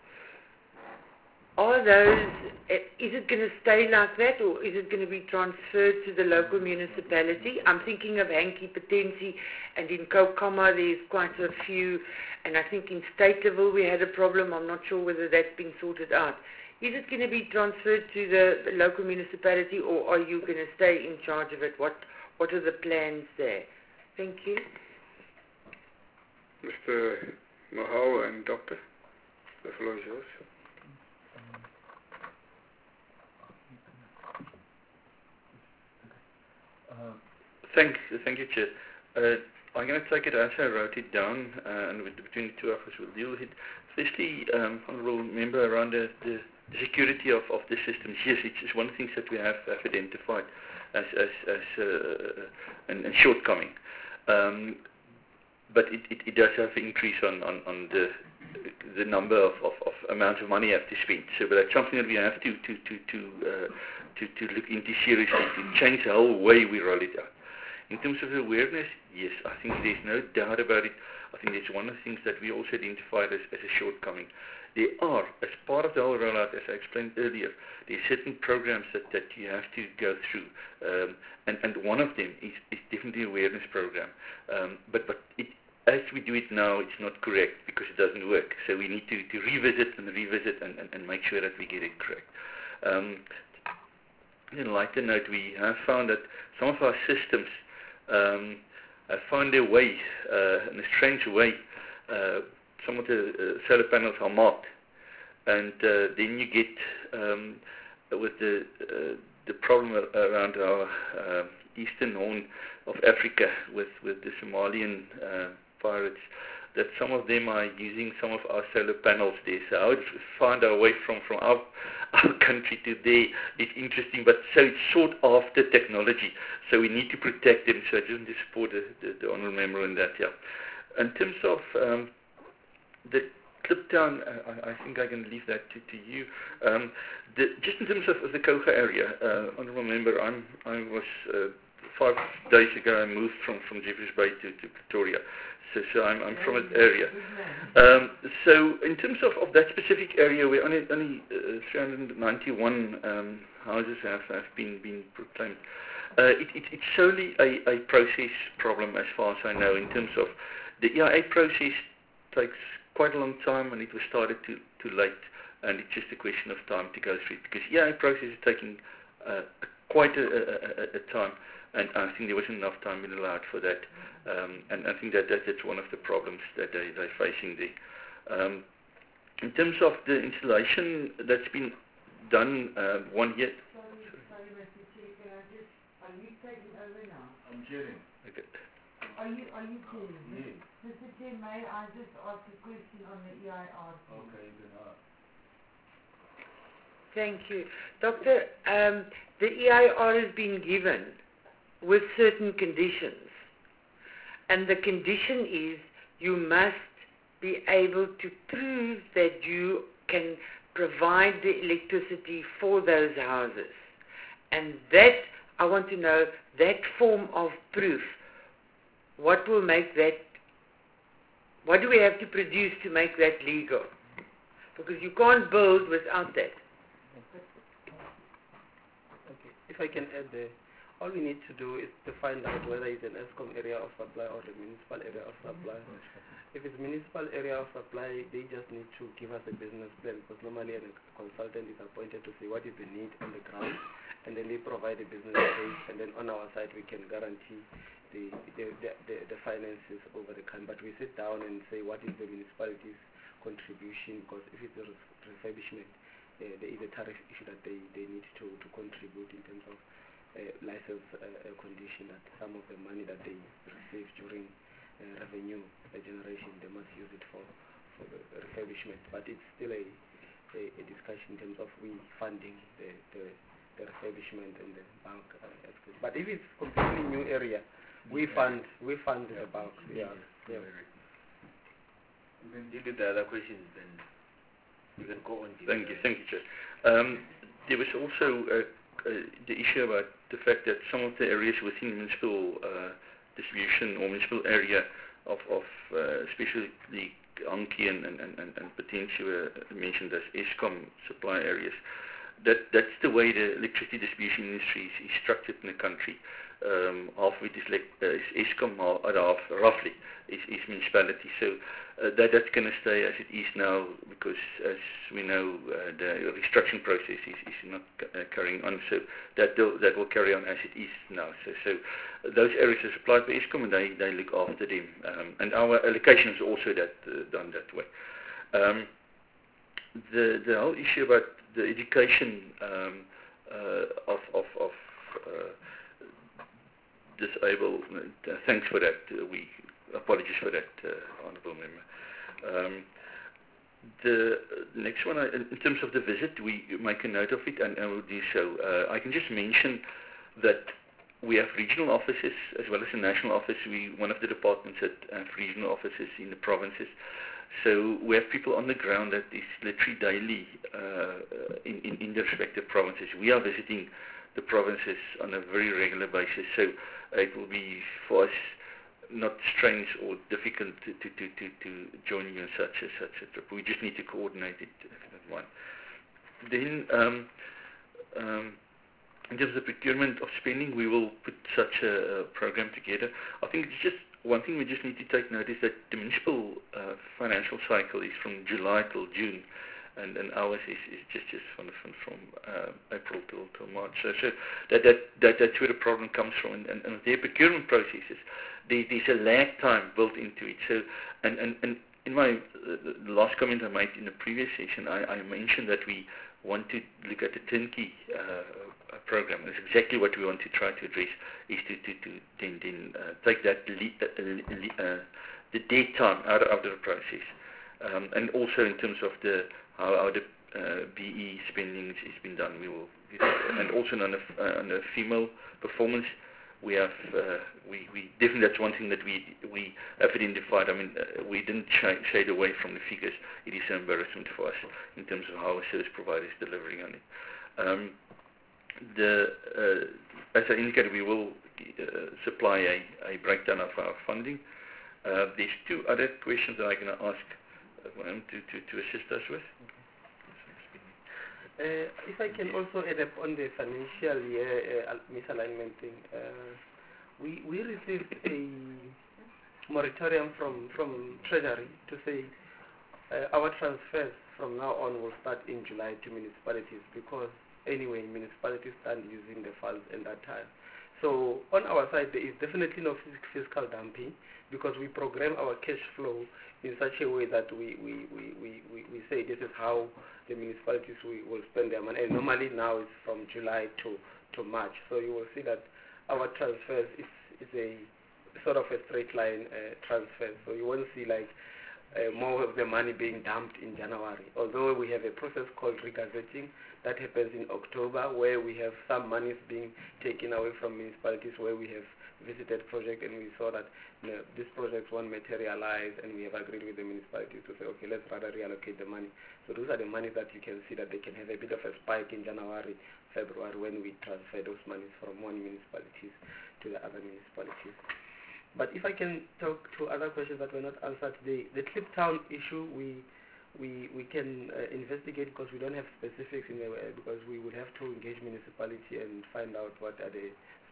Are those, is it going to stay like that, or is it going to be transferred to the local municipality? I'm thinking of Hankie Potensi, and in Kokoma there's quite a few, and I think in Stateville we had a problem. I'm not sure whether that's been sorted out. Is it going to be transferred to the, the local municipality, or are you going to stay in charge of it? What What are the plans there? Thank you. Mister Mahau and Doctor, the floor is yours. Uh, thank, thank you, Chair. Uh, I'm going to take it as I wrote it down, uh, and with, between the two of us we'll deal with it. Especially, um, Honourable Member, around the, the, the security of, of the systems. Yes, it's, it's one of the things that we have, have identified as, as, as uh, an, an shortcoming. Um, but it, it, it does have an increase on, on, on the the number of, of, of amount of money you have to spend. So, but that's something that we have to to to to, uh, to, to look into seriously, to change the whole way we roll it out. In terms of awareness, yes, I think there's no doubt about it. I think that's one of the things that we also identified as, as a shortcoming. There are, as part of the whole rollout, as I explained earlier, there are certain programs that, that you have to go through, um, and, and one of them is, is definitely an awareness program. Um, but but it, as we do it now, it's not correct because it doesn't work. So we need to, to revisit and revisit and, and, and make sure that we get it correct. Um, in a lighter note, we have found that some of our systems um, have found their way, uh, in a strange way. Uh, some of the uh, solar panels are marked, and uh, then you get um, with the uh, the problem around our uh, eastern horn of Africa with, with the Somalian uh, pirates, that some of them are using some of our solar panels there. So how to find our way from, from our, our country to there is interesting, but so it's sought after technology. So we need to protect them. So I just want to support the, the, the honourable member on that, yeah. In terms of um, the Kliptown, uh, I, I think I can leave that to, to you. Um, the, just in terms of, of the Koga area, uh, honourable member, I'm, I was uh, five days ago I moved from, from Jeffreys Bay to, to Pretoria. So, so I'm, I'm from that area. Um, so in terms of, of that specific area where only, only uh, three hundred ninety-one um, houses have, have been, been proclaimed, uh, it, it, it's solely a, a process problem as far as I know. In terms of the E I A process takes quite a long time, and it was started too, too late, and it's just a question of time to go through it, because E I A process is taking uh, quite a, a, a, a time, and I think there wasn't enough time been allowed for that. Um, and I think that, that that's one of the problems that they, they're facing there. Um, in terms of the installation that's been done, uh, one year. Sorry, sorry, Mister Chair, can I just, are you taking over now? I'm chairing. Okay. Are you, are you chairing? Yes. Mister Chair, may I just ask a question on the E I R? Okay, then uh, Thank you. Doctor, um, the E I R has been given with certain conditions. And the condition is you must be able to prove that you can provide the electricity for those houses. And that, I want to know, that form of proof, what will make that, what do we have to produce to make that legal? Because you can't build without that. Okay, if I can add there. all we need to do is to find out whether it's an ESCOM area of supply or a municipal area of supply. If it's municipal area of supply, they just need to give us a business plan, because normally a consultant is appointed to say what is the need on the ground, and then they provide a business case, and then on our side we can guarantee the the, the, the, the finances over the time. But we sit down and say what is the municipality's contribution, because if it's a refurbishment, uh, there is a tariff issue that they, they need to, to contribute in terms of uh, license uh, condition, that some of the money that they receive during uh, revenue uh, generation, they must use it for, for the refurbishment. But it's still a, a, a discussion in terms of we funding the, the, the refurbishment and the bulk uh, access. But if it's completely new area, we fund we fund the bulk. Yeah. Yeah. You can deal with the other questions, then you can go on. Thank you, thank you, Chair. Um, there was also uh, uh, the issue about the fact that some of the areas within municipal uh, distribution or municipal area of, of uh, especially the Anki and, and, and, and potentially were mentioned as ESCOM supply areas, that that's the way the electricity distribution industry is, is structured in the country. Um, half of it is like uh, is ESCOM, other half roughly is, is municipality. So uh, that that's going to stay as it is now, because as we know uh, the restructuring process is, is not uh, carrying on. So that will, that will carry on as it is now. So so uh, those areas are supplied by ESCOM, and they, they look after them. Um, and our allocation is also that uh, done that way. Um, the the whole issue about the education um, uh, of of, of uh, disabled. Uh, thanks for that. Uh, we apologies for that, uh, honourable member. Um, the next one, uh, in terms of the visit, we make a note of it, and, and we'll do so. Uh, I can just mention that we have regional offices as well as a national office. We one of the departments that have regional offices in the provinces. So we have people on the ground that is literally daily uh, in, in, in the respective provinces. We are visiting the provinces on a very regular basis. So uh, it will be for us not strange or difficult to, to, to, to, to join you in such a, such a trip. We just need to coordinate it, if you don't mind. Then, um, um, in terms of procurement of spending, we will put such a, a program together. I think it's just one thing we just need to take note is that the municipal uh, financial cycle is from July till June, and, and ours is, is just just from from, from uh, April till, till March. So, so that, that that that's where the problem comes from, and, and, and their procurement processes, there, there's a lag time built into it. So, and and, and in my uh, the last comment I made in the previous session, I, I mentioned that we want to look at the turnkey uh, program. That's exactly what we want to try to address, is to, to, to then, then uh, take that le- uh, uh, the dead time out of, out of the process. Um, and also in terms of the how, how the uh, B E spending is, is been done, we will, and also on the, uh, on the female performance, we have, uh, we, we definitely, that's one thing that we we have identified. I mean, uh, we didn't sh- shade away from the figures. It is an embarrassment for us in terms of how our service provider is delivering on it. Um, the, uh, as I indicated, we will uh, supply a, a breakdown of our funding. Uh, there's two other questions that I'm going to ask uh, to, to, to assist us with. Uh, if I can also add up on the financial year uh, misalignment thing, uh, we we received a moratorium from, from Treasury to say uh, our transfers from now on will start in July to municipalities, because anyway municipalities start using the funds in that time. So on our side there is definitely no fiscal dumping, because we program our cash flow in such a way that we, we, we, we, we, we say this is how the municipalities we will spend their money. And normally now it's from July to, to March. So you will see that our transfers is, is a sort of a straight line uh, transfer. So you won't see like uh, more of the money being dumped in January. Although we have a process called regazetting that happens in October, where we have some monies being taken away from municipalities where we have visited project and we saw that you know, this project won't materialize, and we have agreed with the municipalities to say, okay, let's rather reallocate the money. So those are the monies that you can see that they can have a bit of a spike in January, February, when we transfer those monies from one municipalities to the other municipalities. But if I can talk to other questions that were not answered, the, the Kliptown issue, we we we can uh, investigate, because we don't have specifics in the way, because we would have to engage municipality and find out what are the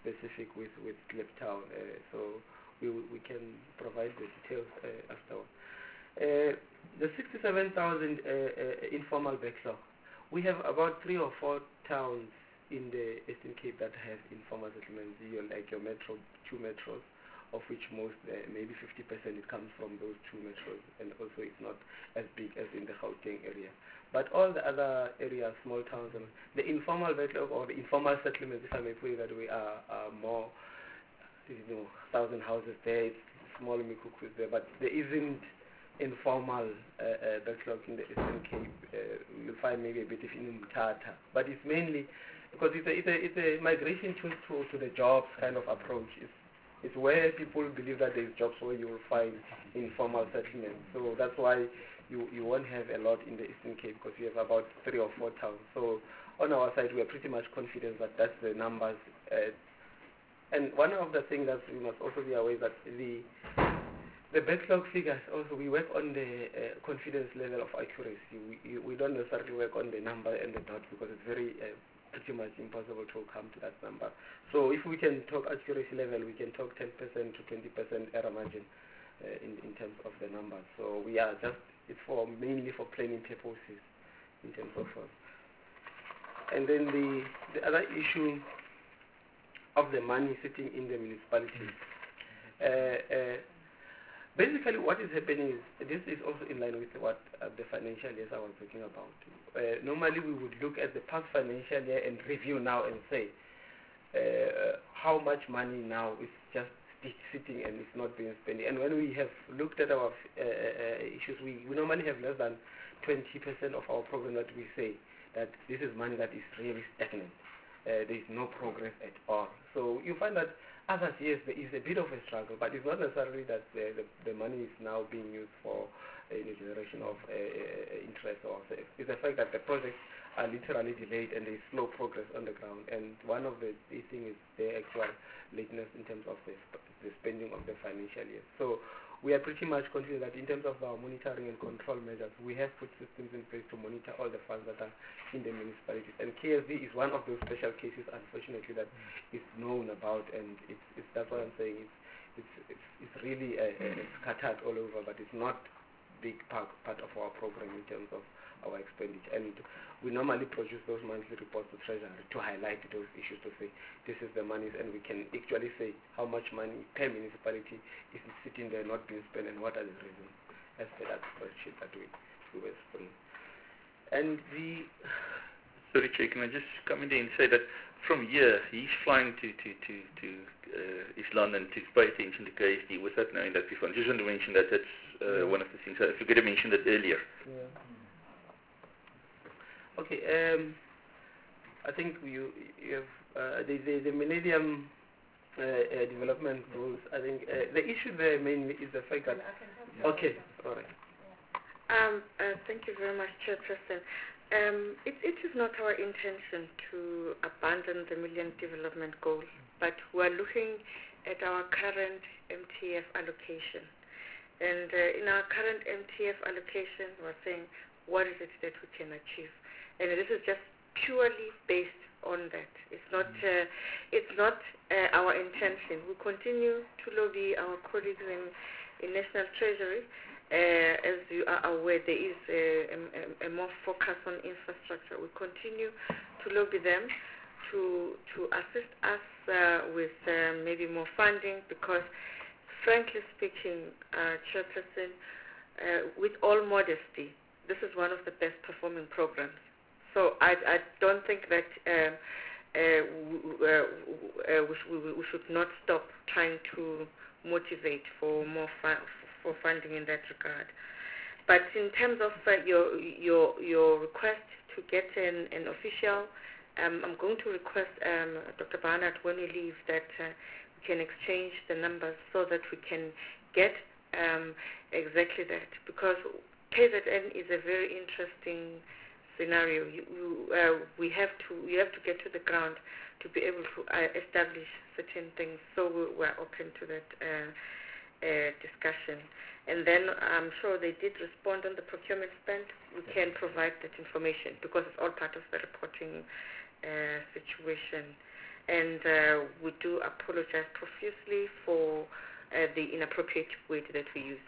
specific with with Kliptown. Uh, so we we can provide the details uh, afterwards. Uh, the sixty-seven thousand uh, uh, informal backlog. We have about three or four towns in the Eastern Cape that have informal settlements, you like your metro, two metros, of which most, uh, maybe fifty percent, it comes from those two metros, and also it's not as big as in the Gauteng area. But all the other areas, small towns, and the informal backlog or the informal settlements, if I may put it that way, are, are more, you know, thousand houses there, it's small mikukus there, but there isn't informal uh, uh, backlog in the Eastern Cape. Uh, you'll find maybe a bit of in Mthatha, but it's mainly because it's a, it's a, it's a migration to, to, to the jobs kind of approach. It's, it's where people believe that there's jobs where you will find informal settlement. So that's why you, you won't have a lot in the Eastern Cape, because you have about three or four towns. So on our side, we are pretty much confident that that's the numbers. Uh, and one of the things that we must also be aware is that the The backlog figures also, we work on the uh, confidence level of accuracy. We, we don't necessarily work on the number and the dot, because it's very uh, pretty much impossible to come to that number. So if we can talk accuracy level, we can talk ten percent to twenty percent error margin uh, in, in terms of the numbers. So we are just, it's for mainly for planning purposes in terms of us. And then the, the other issue of the money sitting in the municipalities. Uh, uh, Basically, what is happening is, this is also in line with what uh, the financial years I was talking about. Uh, normally, we would look at the past financial year and review now and say uh, how much money now is just sitting and is not being spent. And when we have looked at our uh, uh, issues, we, we normally have less than twenty percent of our program that we say that this is money that is really stagnant. Uh, there is no progress at all. So you find that others, yes, there is a bit of a struggle, but it's not necessarily that the, the, the money is now being used for uh, the generation of uh, uh, interest or sales. It's the fact that the projects are literally delayed and there is slow progress on the ground. And one of the, the things is the actual lateness in terms of the, the spending of the financial year. So we are pretty much confident that in terms of our monitoring and control measures, we have put systems in place to monitor all the funds that are in the municipalities. And K S D is one of those special cases, unfortunately, that is known about, and it's, it's that's what I'm saying. It's it's it's, it's really uh, uh, scattered all over, but it's not big part part of our program in terms of our expenditure. And we normally produce those monthly reports to Treasury to highlight those issues, to say this is the monies, and we can actually say how much money per municipality is sitting there not being spent, and what are the reasons, as per that spreadsheet that we, we were spring. And the... Sorry, Chair, can I just come in there and say that from here, he's flying to, to, to, to uh, East London to pay attention to K S D without knowing that before. I just want to mention that that's uh, yeah. one of the things. I forgot to mention that earlier. Yeah. Okay, um, I think you, you have uh, the, the, the Millennium uh, uh, Development Goals. I think uh, the issue there mainly is the fact that... Okay, all right. Um, uh, thank you very much, Chairperson. Um, it, it is not our intention to abandon the Millennium Development Goal, but we are looking at our current M T F allocation. And uh, in our current M T F allocation, we're saying, what is it that we can achieve? And this is just purely based on that. It's not, uh, it's not uh, our intention. We continue to lobby our colleagues in, in National Treasury. Uh, as you are aware, there is a, a, a more focus on infrastructure. We continue to lobby them to, to assist us uh, with uh, maybe more funding, because frankly speaking, uh, Chairperson, uh, with all modesty, this is one of the best performing programs. So I, I don't think that um, uh, w- uh, uh, we, sh- we should not stop trying to motivate for more fu- for funding in that regard. But in terms of uh, your your your request to get an, an official, um, I'm going to request um, Doctor Barnard, when we leave, that uh, we can exchange the numbers so that we can get um, exactly that, because K Z N is a very interesting scenario. You, you, uh, we have to we have to get to the ground to be able to uh, establish certain things. So we, we're open to that uh, uh, discussion. And then I'm sure they did respond on the procurement spend. We can provide that information because it's all part of the reporting uh, situation. and uh, we do apologize profusely for uh, the inappropriate word that we use.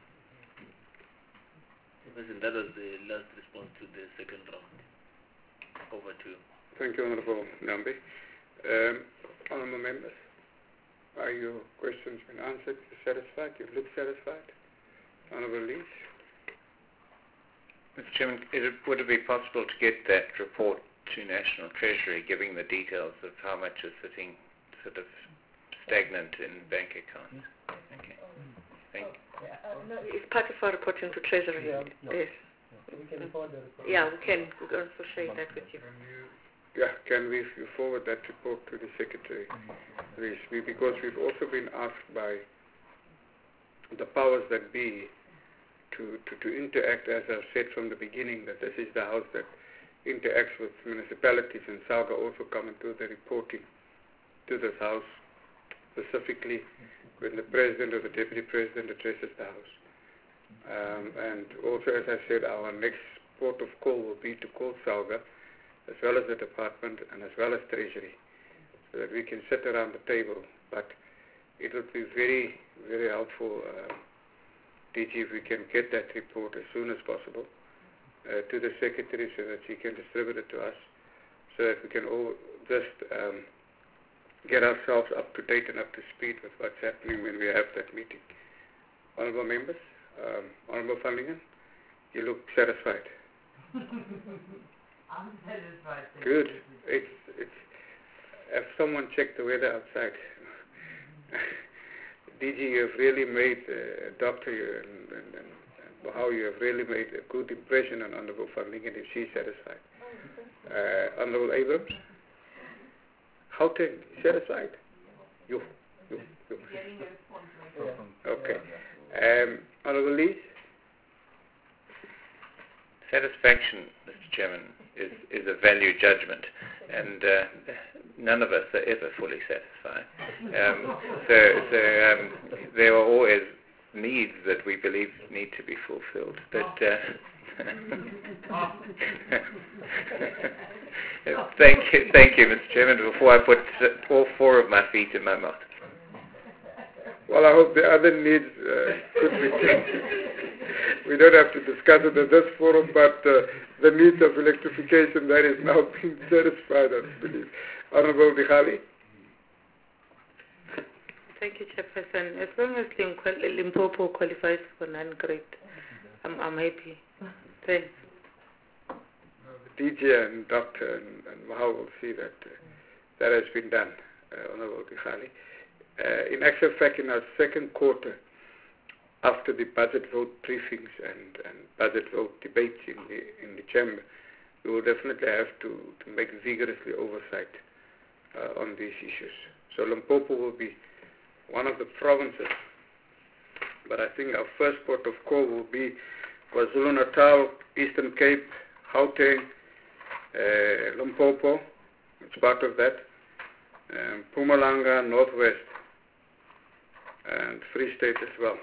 President, that was the last response to the second round. Over to you. Thank you, Honorable Nambi. Um, honorable members, are your questions been answered? You're satisfied? You look satisfied? Honorable Lees? Mister Chairman, it, would it be possible to get that report to National Treasury giving the details of how much is sitting sort of stagnant in bank accounts? Okay. Thank you. Uh, no, it's part of our reporting to Treasury. Yeah, no. Yes. We can report the report. Yeah, we can, we can also share that with you. Yeah, can we forward that report to the Secretary, please? We, because we've also been asked by the powers that be to, to, to interact, as I've said from the beginning, that this is the House that interacts with municipalities, and SALGA also come and do the reporting to this House, specifically when the President or the Deputy President addresses the House. Um, and also, as I said, our next port of call will be to call SALGA, as well as the Department and as well as Treasury, so that we can sit around the table. But it will be very, very helpful, uh, D G, if we can get that report as soon as possible uh, to the Secretary, so that she can distribute it to us, so that we can all just um, get ourselves up to date and up to speed with what's happening when we have that meeting. Honourable members, um, Honourable van Lingen, you look satisfied. I'm satisfied. Good. It's, it's, have someone checked the weather outside? D G, you have really made, uh, Doctor and, and, and how you have really made a good impression on Honourable van Lingen, if she's satisfied. Uh, Honourable Abrams? Gauteng, satisfied? You, you, you. Okay. Um, Honourable Lees? Satisfaction, Mister Chairman, is, is a value judgment, and uh, none of us are ever fully satisfied. Um, so so um, there are always needs that we believe need to be fulfilled. But uh, thank you, thank you, Mister Chairman. Before I put all four of my feet in my mouth. Well, I hope the other needs uh, could be changed. We don't have to discuss it at this forum, but uh, the needs of electrification, that is now being satisfied, I believe. Honourable Dihali? Thank you, Chairperson. As long as Limpopo qualifies for non-grade, I'm, I'm happy. Thanks. D J and Doctor and, and Mahal will see that uh, that has been done, uh, Honourable Dihali. Uh, in actual fact, in our second quarter, after the budget vote briefings and, and budget vote debates in the in the chamber, we will definitely have to, to make vigorously oversight uh, on these issues. So Limpopo will be one of the provinces, but I think our first port of call will be KwaZulu-Natal, Eastern Cape, Gauteng, uh, Limpopo, it's part of that, um, Mpumalanga, Northwest, and Free State as well.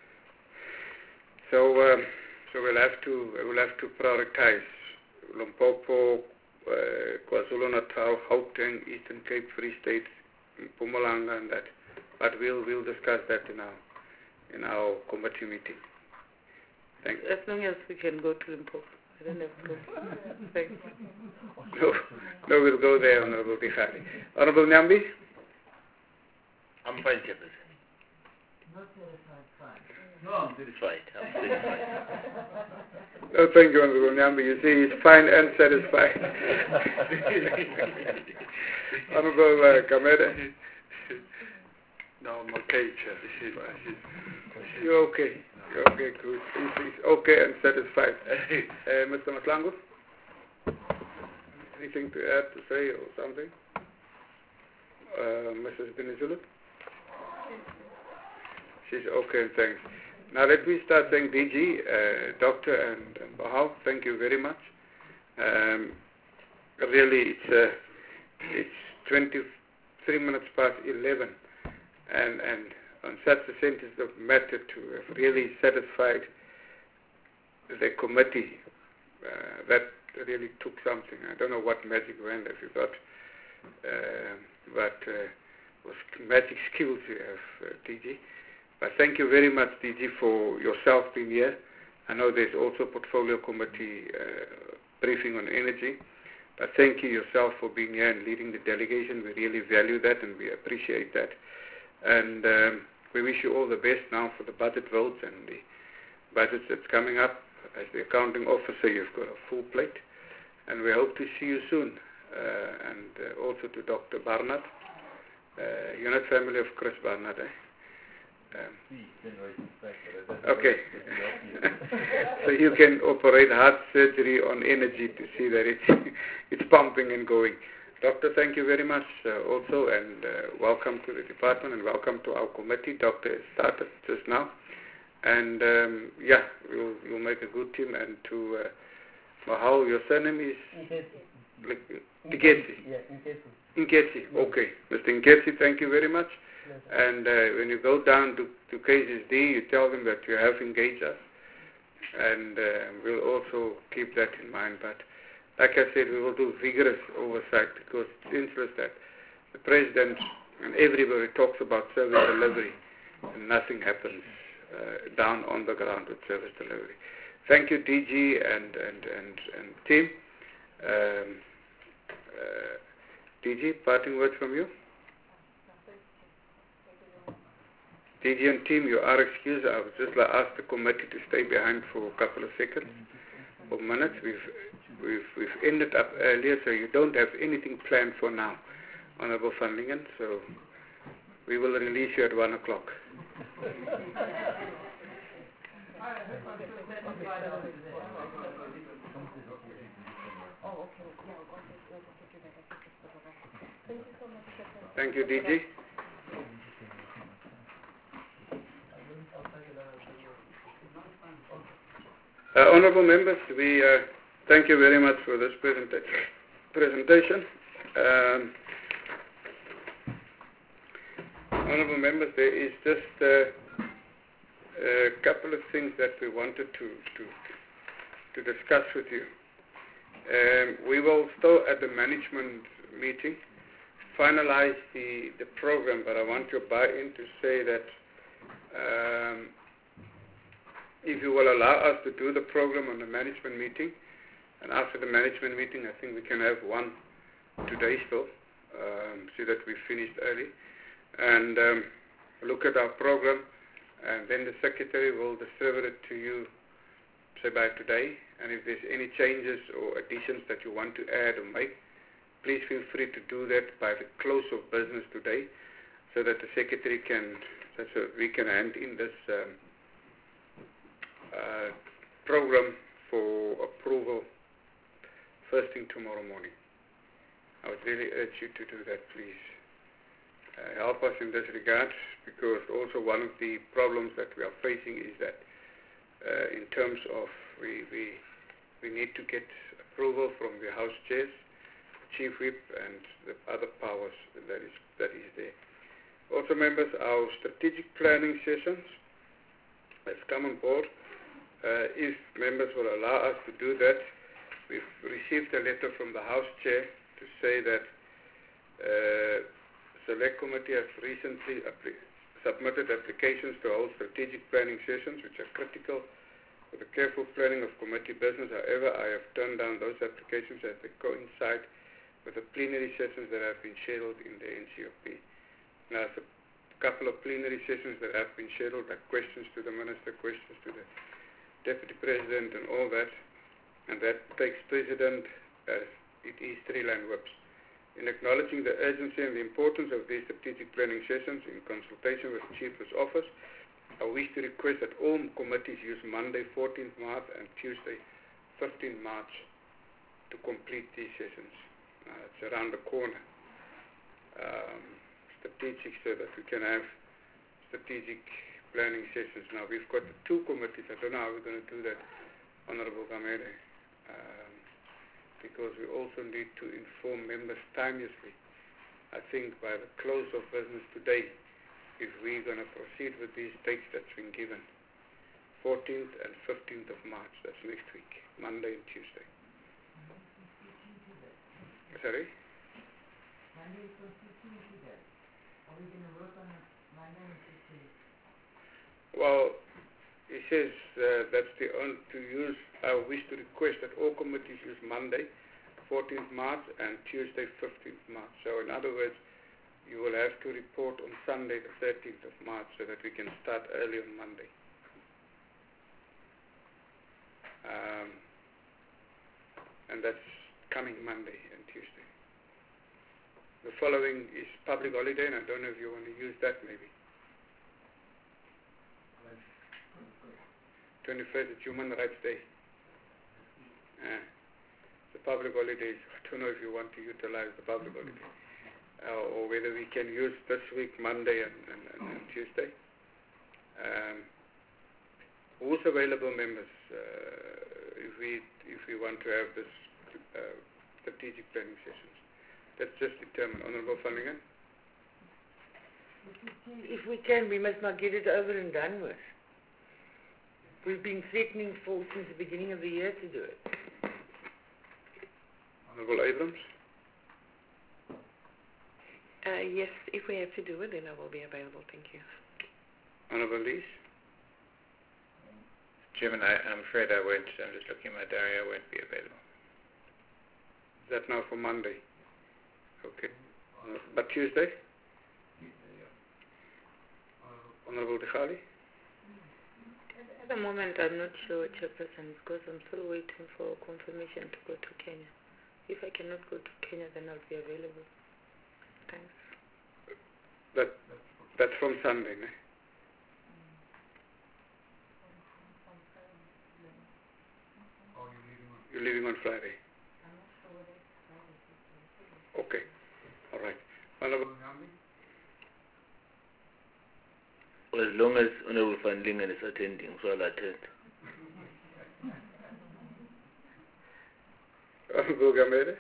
So, um, so we'll have to we'll have to prioritize Limpopo, uh, KwaZulu-Natal, Gauteng, Eastern Cape, Free State, Mpumalanga, and that. But we'll we'll discuss that in our in our committee meeting. Thanks. As long as we can go to Limpopo, I don't have to go. Thanks. No, no, we'll go there, Honourable Dihali. Honourable Nyambi? I'm fine, Chairperson. Not satisfied, fine. No, I'm satisfied. I'm satisfied. No, thank you, Honourable Nyambi. You see, he's fine and satisfied. Honourable uh, Kameda? No, I'm okay, Chair. You're okay. You're okay, good. He's, he's okay and satisfied. Uh, Mister Maslango? Anything to add, to say, or something? Uh, Missus Benizulu? She's okay, thanks. Now let me start saying D G, uh, Doctor and, and Bahal, thank you very much. Um, really, it's uh, it's twenty-three minutes past eleven, and and on such a sensitive matter to have really satisfied the committee, uh, that really took something. I don't know what magic wand have you got. Uh, but uh, with magic skills you have, uh, D G. But thank you very much, D G, for yourself being here. I know there's also portfolio committee uh, briefing on energy, but thank you yourself for being here and leading the delegation. We really value that and we appreciate that. And um, we wish you all the best now for the budget votes and the budgets that's coming up. As the accounting officer, you've got a full plate, and we hope to see you soon. Uh, and uh, also to Doctor Barnard. Uh, you're not family of Chris Barnard, eh? Um, okay. So you can operate heart surgery on energy to see that it's, it's pumping and going. Doctor, thank you very much uh, also, and uh, welcome to the department and welcome to our committee. Doctor has started just now. And um, yeah, you'll, you'll make a good team. And to uh, Mahal, your surname is? Nkesi. Yeah, Nkesi. Nkesi, okay. Mister Nkesi, thank you very much. And uh, when you go down to, to K S D, you tell them that you have engaged us. And uh, we'll also keep that in mind. But like I said, we will do vigorous oversight because it's interesting that the President and everybody talks about service delivery and nothing happens uh, down on the ground with service delivery. Thank you, D G and, and, and, and team. Um, uh, D G, parting words from you? D G and team, you are excused. I would just like ask the committee to stay behind for a couple of seconds or minutes. We've, we've, we've ended up earlier, so you don't have anything planned for now, Honorable Van Lingen. So we will release you at one o'clock. Thank you, D G. Uh, honorable members, we uh, thank you very much for this presenta presentation. Um, honorable members, there is just uh, a couple of things that we wanted to, to, to discuss with you. Um, we will still at the management meeting finalize the, the program, but I want your buy-in to say that um, if you will allow us to do the program on the management meeting, and after the management meeting, I think we can have one today still, um, so that we finished early, and um, look at our program, and then the secretary will distribute it to you, say by today, and if there's any changes or additions that you want to add or make, please feel free to do that by the close of business today, so that the secretary can, so we can hand in this um, uh, program for approval first thing tomorrow morning. I would really urge you to do that, please. Uh, help us in this regard, because also one of the problems that we are facing is that uh, in terms of we, we, we need to get approval from the House chairs, Chief Whip, and the other powers that is, that is there. Also, members, our strategic planning sessions has come on board. Uh, if members will allow us to do that, we've received a letter from the House Chair to say that uh, Select Committee has recently appli submitted applications to hold strategic planning sessions, which are critical for the careful planning of committee business. However, I have turned down those applications as they coincide with the plenary sessions that have been scheduled in the N C O P. Now, there's a couple of plenary sessions that have been scheduled, like questions to the Minister, questions to the Deputy President and all that, and that takes precedent as it is three-line whips. In acknowledging the urgency and the importance of these strategic planning sessions in consultation with the Chief's office, I wish to request that all committees use Monday fourteenth March and Tuesday fifteenth March to complete these sessions. Uh, it's around the corner. Um, strategic, so that we can have strategic planning sessions. Now, we've got two committees. I don't know how we're going to do that, Honorable Gamere, um, because we also need to inform members timeously. I think by the close of business today, if we're going to proceed with these dates that's been given, fourteenth and fifteenth of March, that's next week, Monday and Tuesday. Sorry? Monday is constituency day. Are we going to work on it Monday and Tuesday? Well, he says uh, that's the only to use. I wish to request that all committees use Monday, fourteenth March, and Tuesday, fifteenth March. So, in other words, you will have to report on Sunday, the thirteenth of March, so that we can start early on Monday. Um, and that's coming Monday and Tuesday. The following is public holiday, and I don't know if you want to use that maybe. twenty-first is Human Rights Day. Uh, the public holiday, I don't know if you want to utilize the public holiday. Uh, or whether we can use this week, Monday and, and, and, and Tuesday. Um, who's available, members, uh, if we if we want to have this uh, strategic planning sessions? That's just determined. Honourable van Lingen? If we can, we must not get it over and done with. We've been threatening for since the beginning of the year to do it. Honourable Abrams? Uh, yes, if we have to do it, then I will be available. Thank you. Honourable Lees? Chairman, I, I'm afraid I won't. I'm just looking at my diary. I won't be available. Is that now for Monday? Okay. Uh, but Tuesday? Honourable Dechali? At the moment, I'm not sure, Chairperson, because I'm still waiting for confirmation to go to Kenya. If I cannot go to Kenya, then I'll be available. Thanks. That, that's from Sunday, ne? You're leaving on Friday? Okay. All right. Honourable As long as Honourable van Lingen is attending, so I'll attend. Honourable Gamede?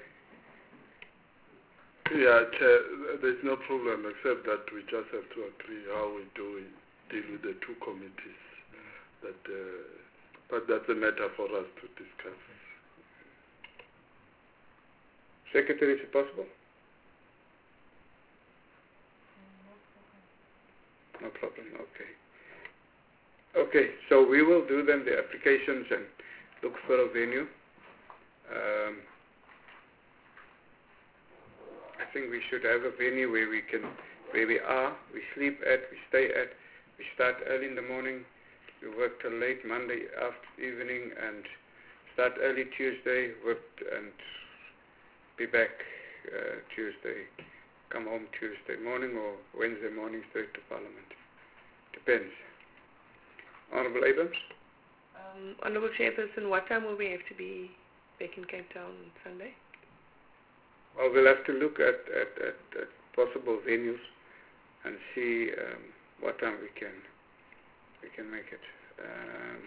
Yeah, Chair, there's no problem except that we just have to agree how we do it, deal with the two committees. That, uh, but that's a matter for us to discuss. Secretary, is it possible? No problem, okay. Okay, so we will do then the applications and look for a venue. Um, I think we should have a venue where we can, where we are, we sleep at, we stay at, we start early in the morning, we work till late Monday after evening and start early Tuesday, work and be back uh, Tuesday, come home Tuesday morning or Wednesday morning straight to Parliament. Depends. Honourable Abrams? Um, Honourable Chairperson, what time will we have to be back in Cape Town on Sunday? Well, we'll have to look at, at, at, at possible venues and see um, what time we can we can make it. Um,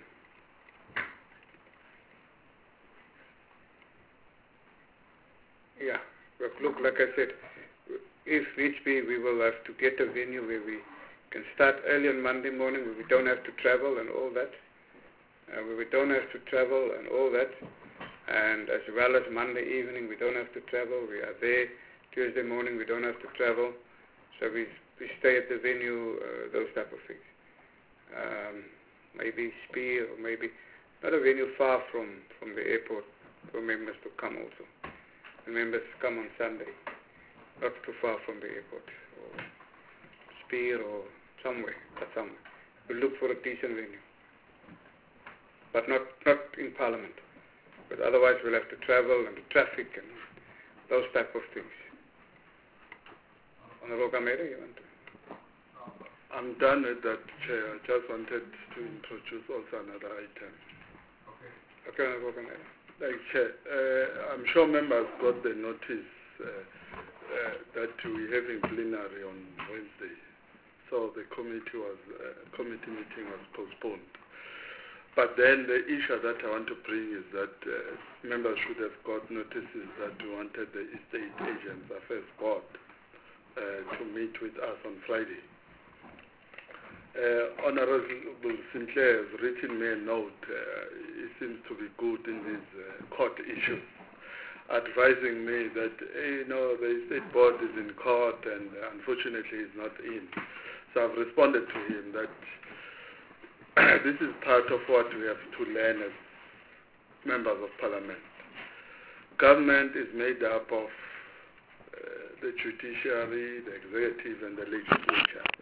yeah, but look, like I said, if needs be, we will have to get a venue where we can start early on Monday morning, where we don't have to travel and all that, uh, where we don't have to travel and all that. And as well as Monday evening, we don't have to travel. We are there. Tuesday morning, we don't have to travel. So we we stay at the venue, uh, those type of things. Um, maybe Spear or maybe not a venue far from, from the airport for members to come also. The members come on Sunday, not too far from the airport. Or Spear or somewhere, but somewhere. We'll look for a decent venue. But not, not in Parliament. But otherwise we'll have to travel and the traffic and those type of things. Honourable Gamede, you want to? I'm done with that, Chair. I just wanted to introduce also another item. Okay. Okay, Honourable Gamede. Like, Chair, uh, I'm sure members got the notice uh, uh, that we're having plenary on Wednesday. So the committee was uh, committee meeting was postponed. But then the issue that I want to bring is that uh, members should have got notices that we wanted the estate agents affairs board uh, to meet with us on Friday. Uh, Honourable Sinclair has written me a note. Uh, he seems to be good in these uh, court issues. advising me that, you know, the state board is in court and unfortunately is not in. So I've responded to him that this is part of what we have to learn as members of parliament. Government is made up of uh, the judiciary, the executive and the legislature.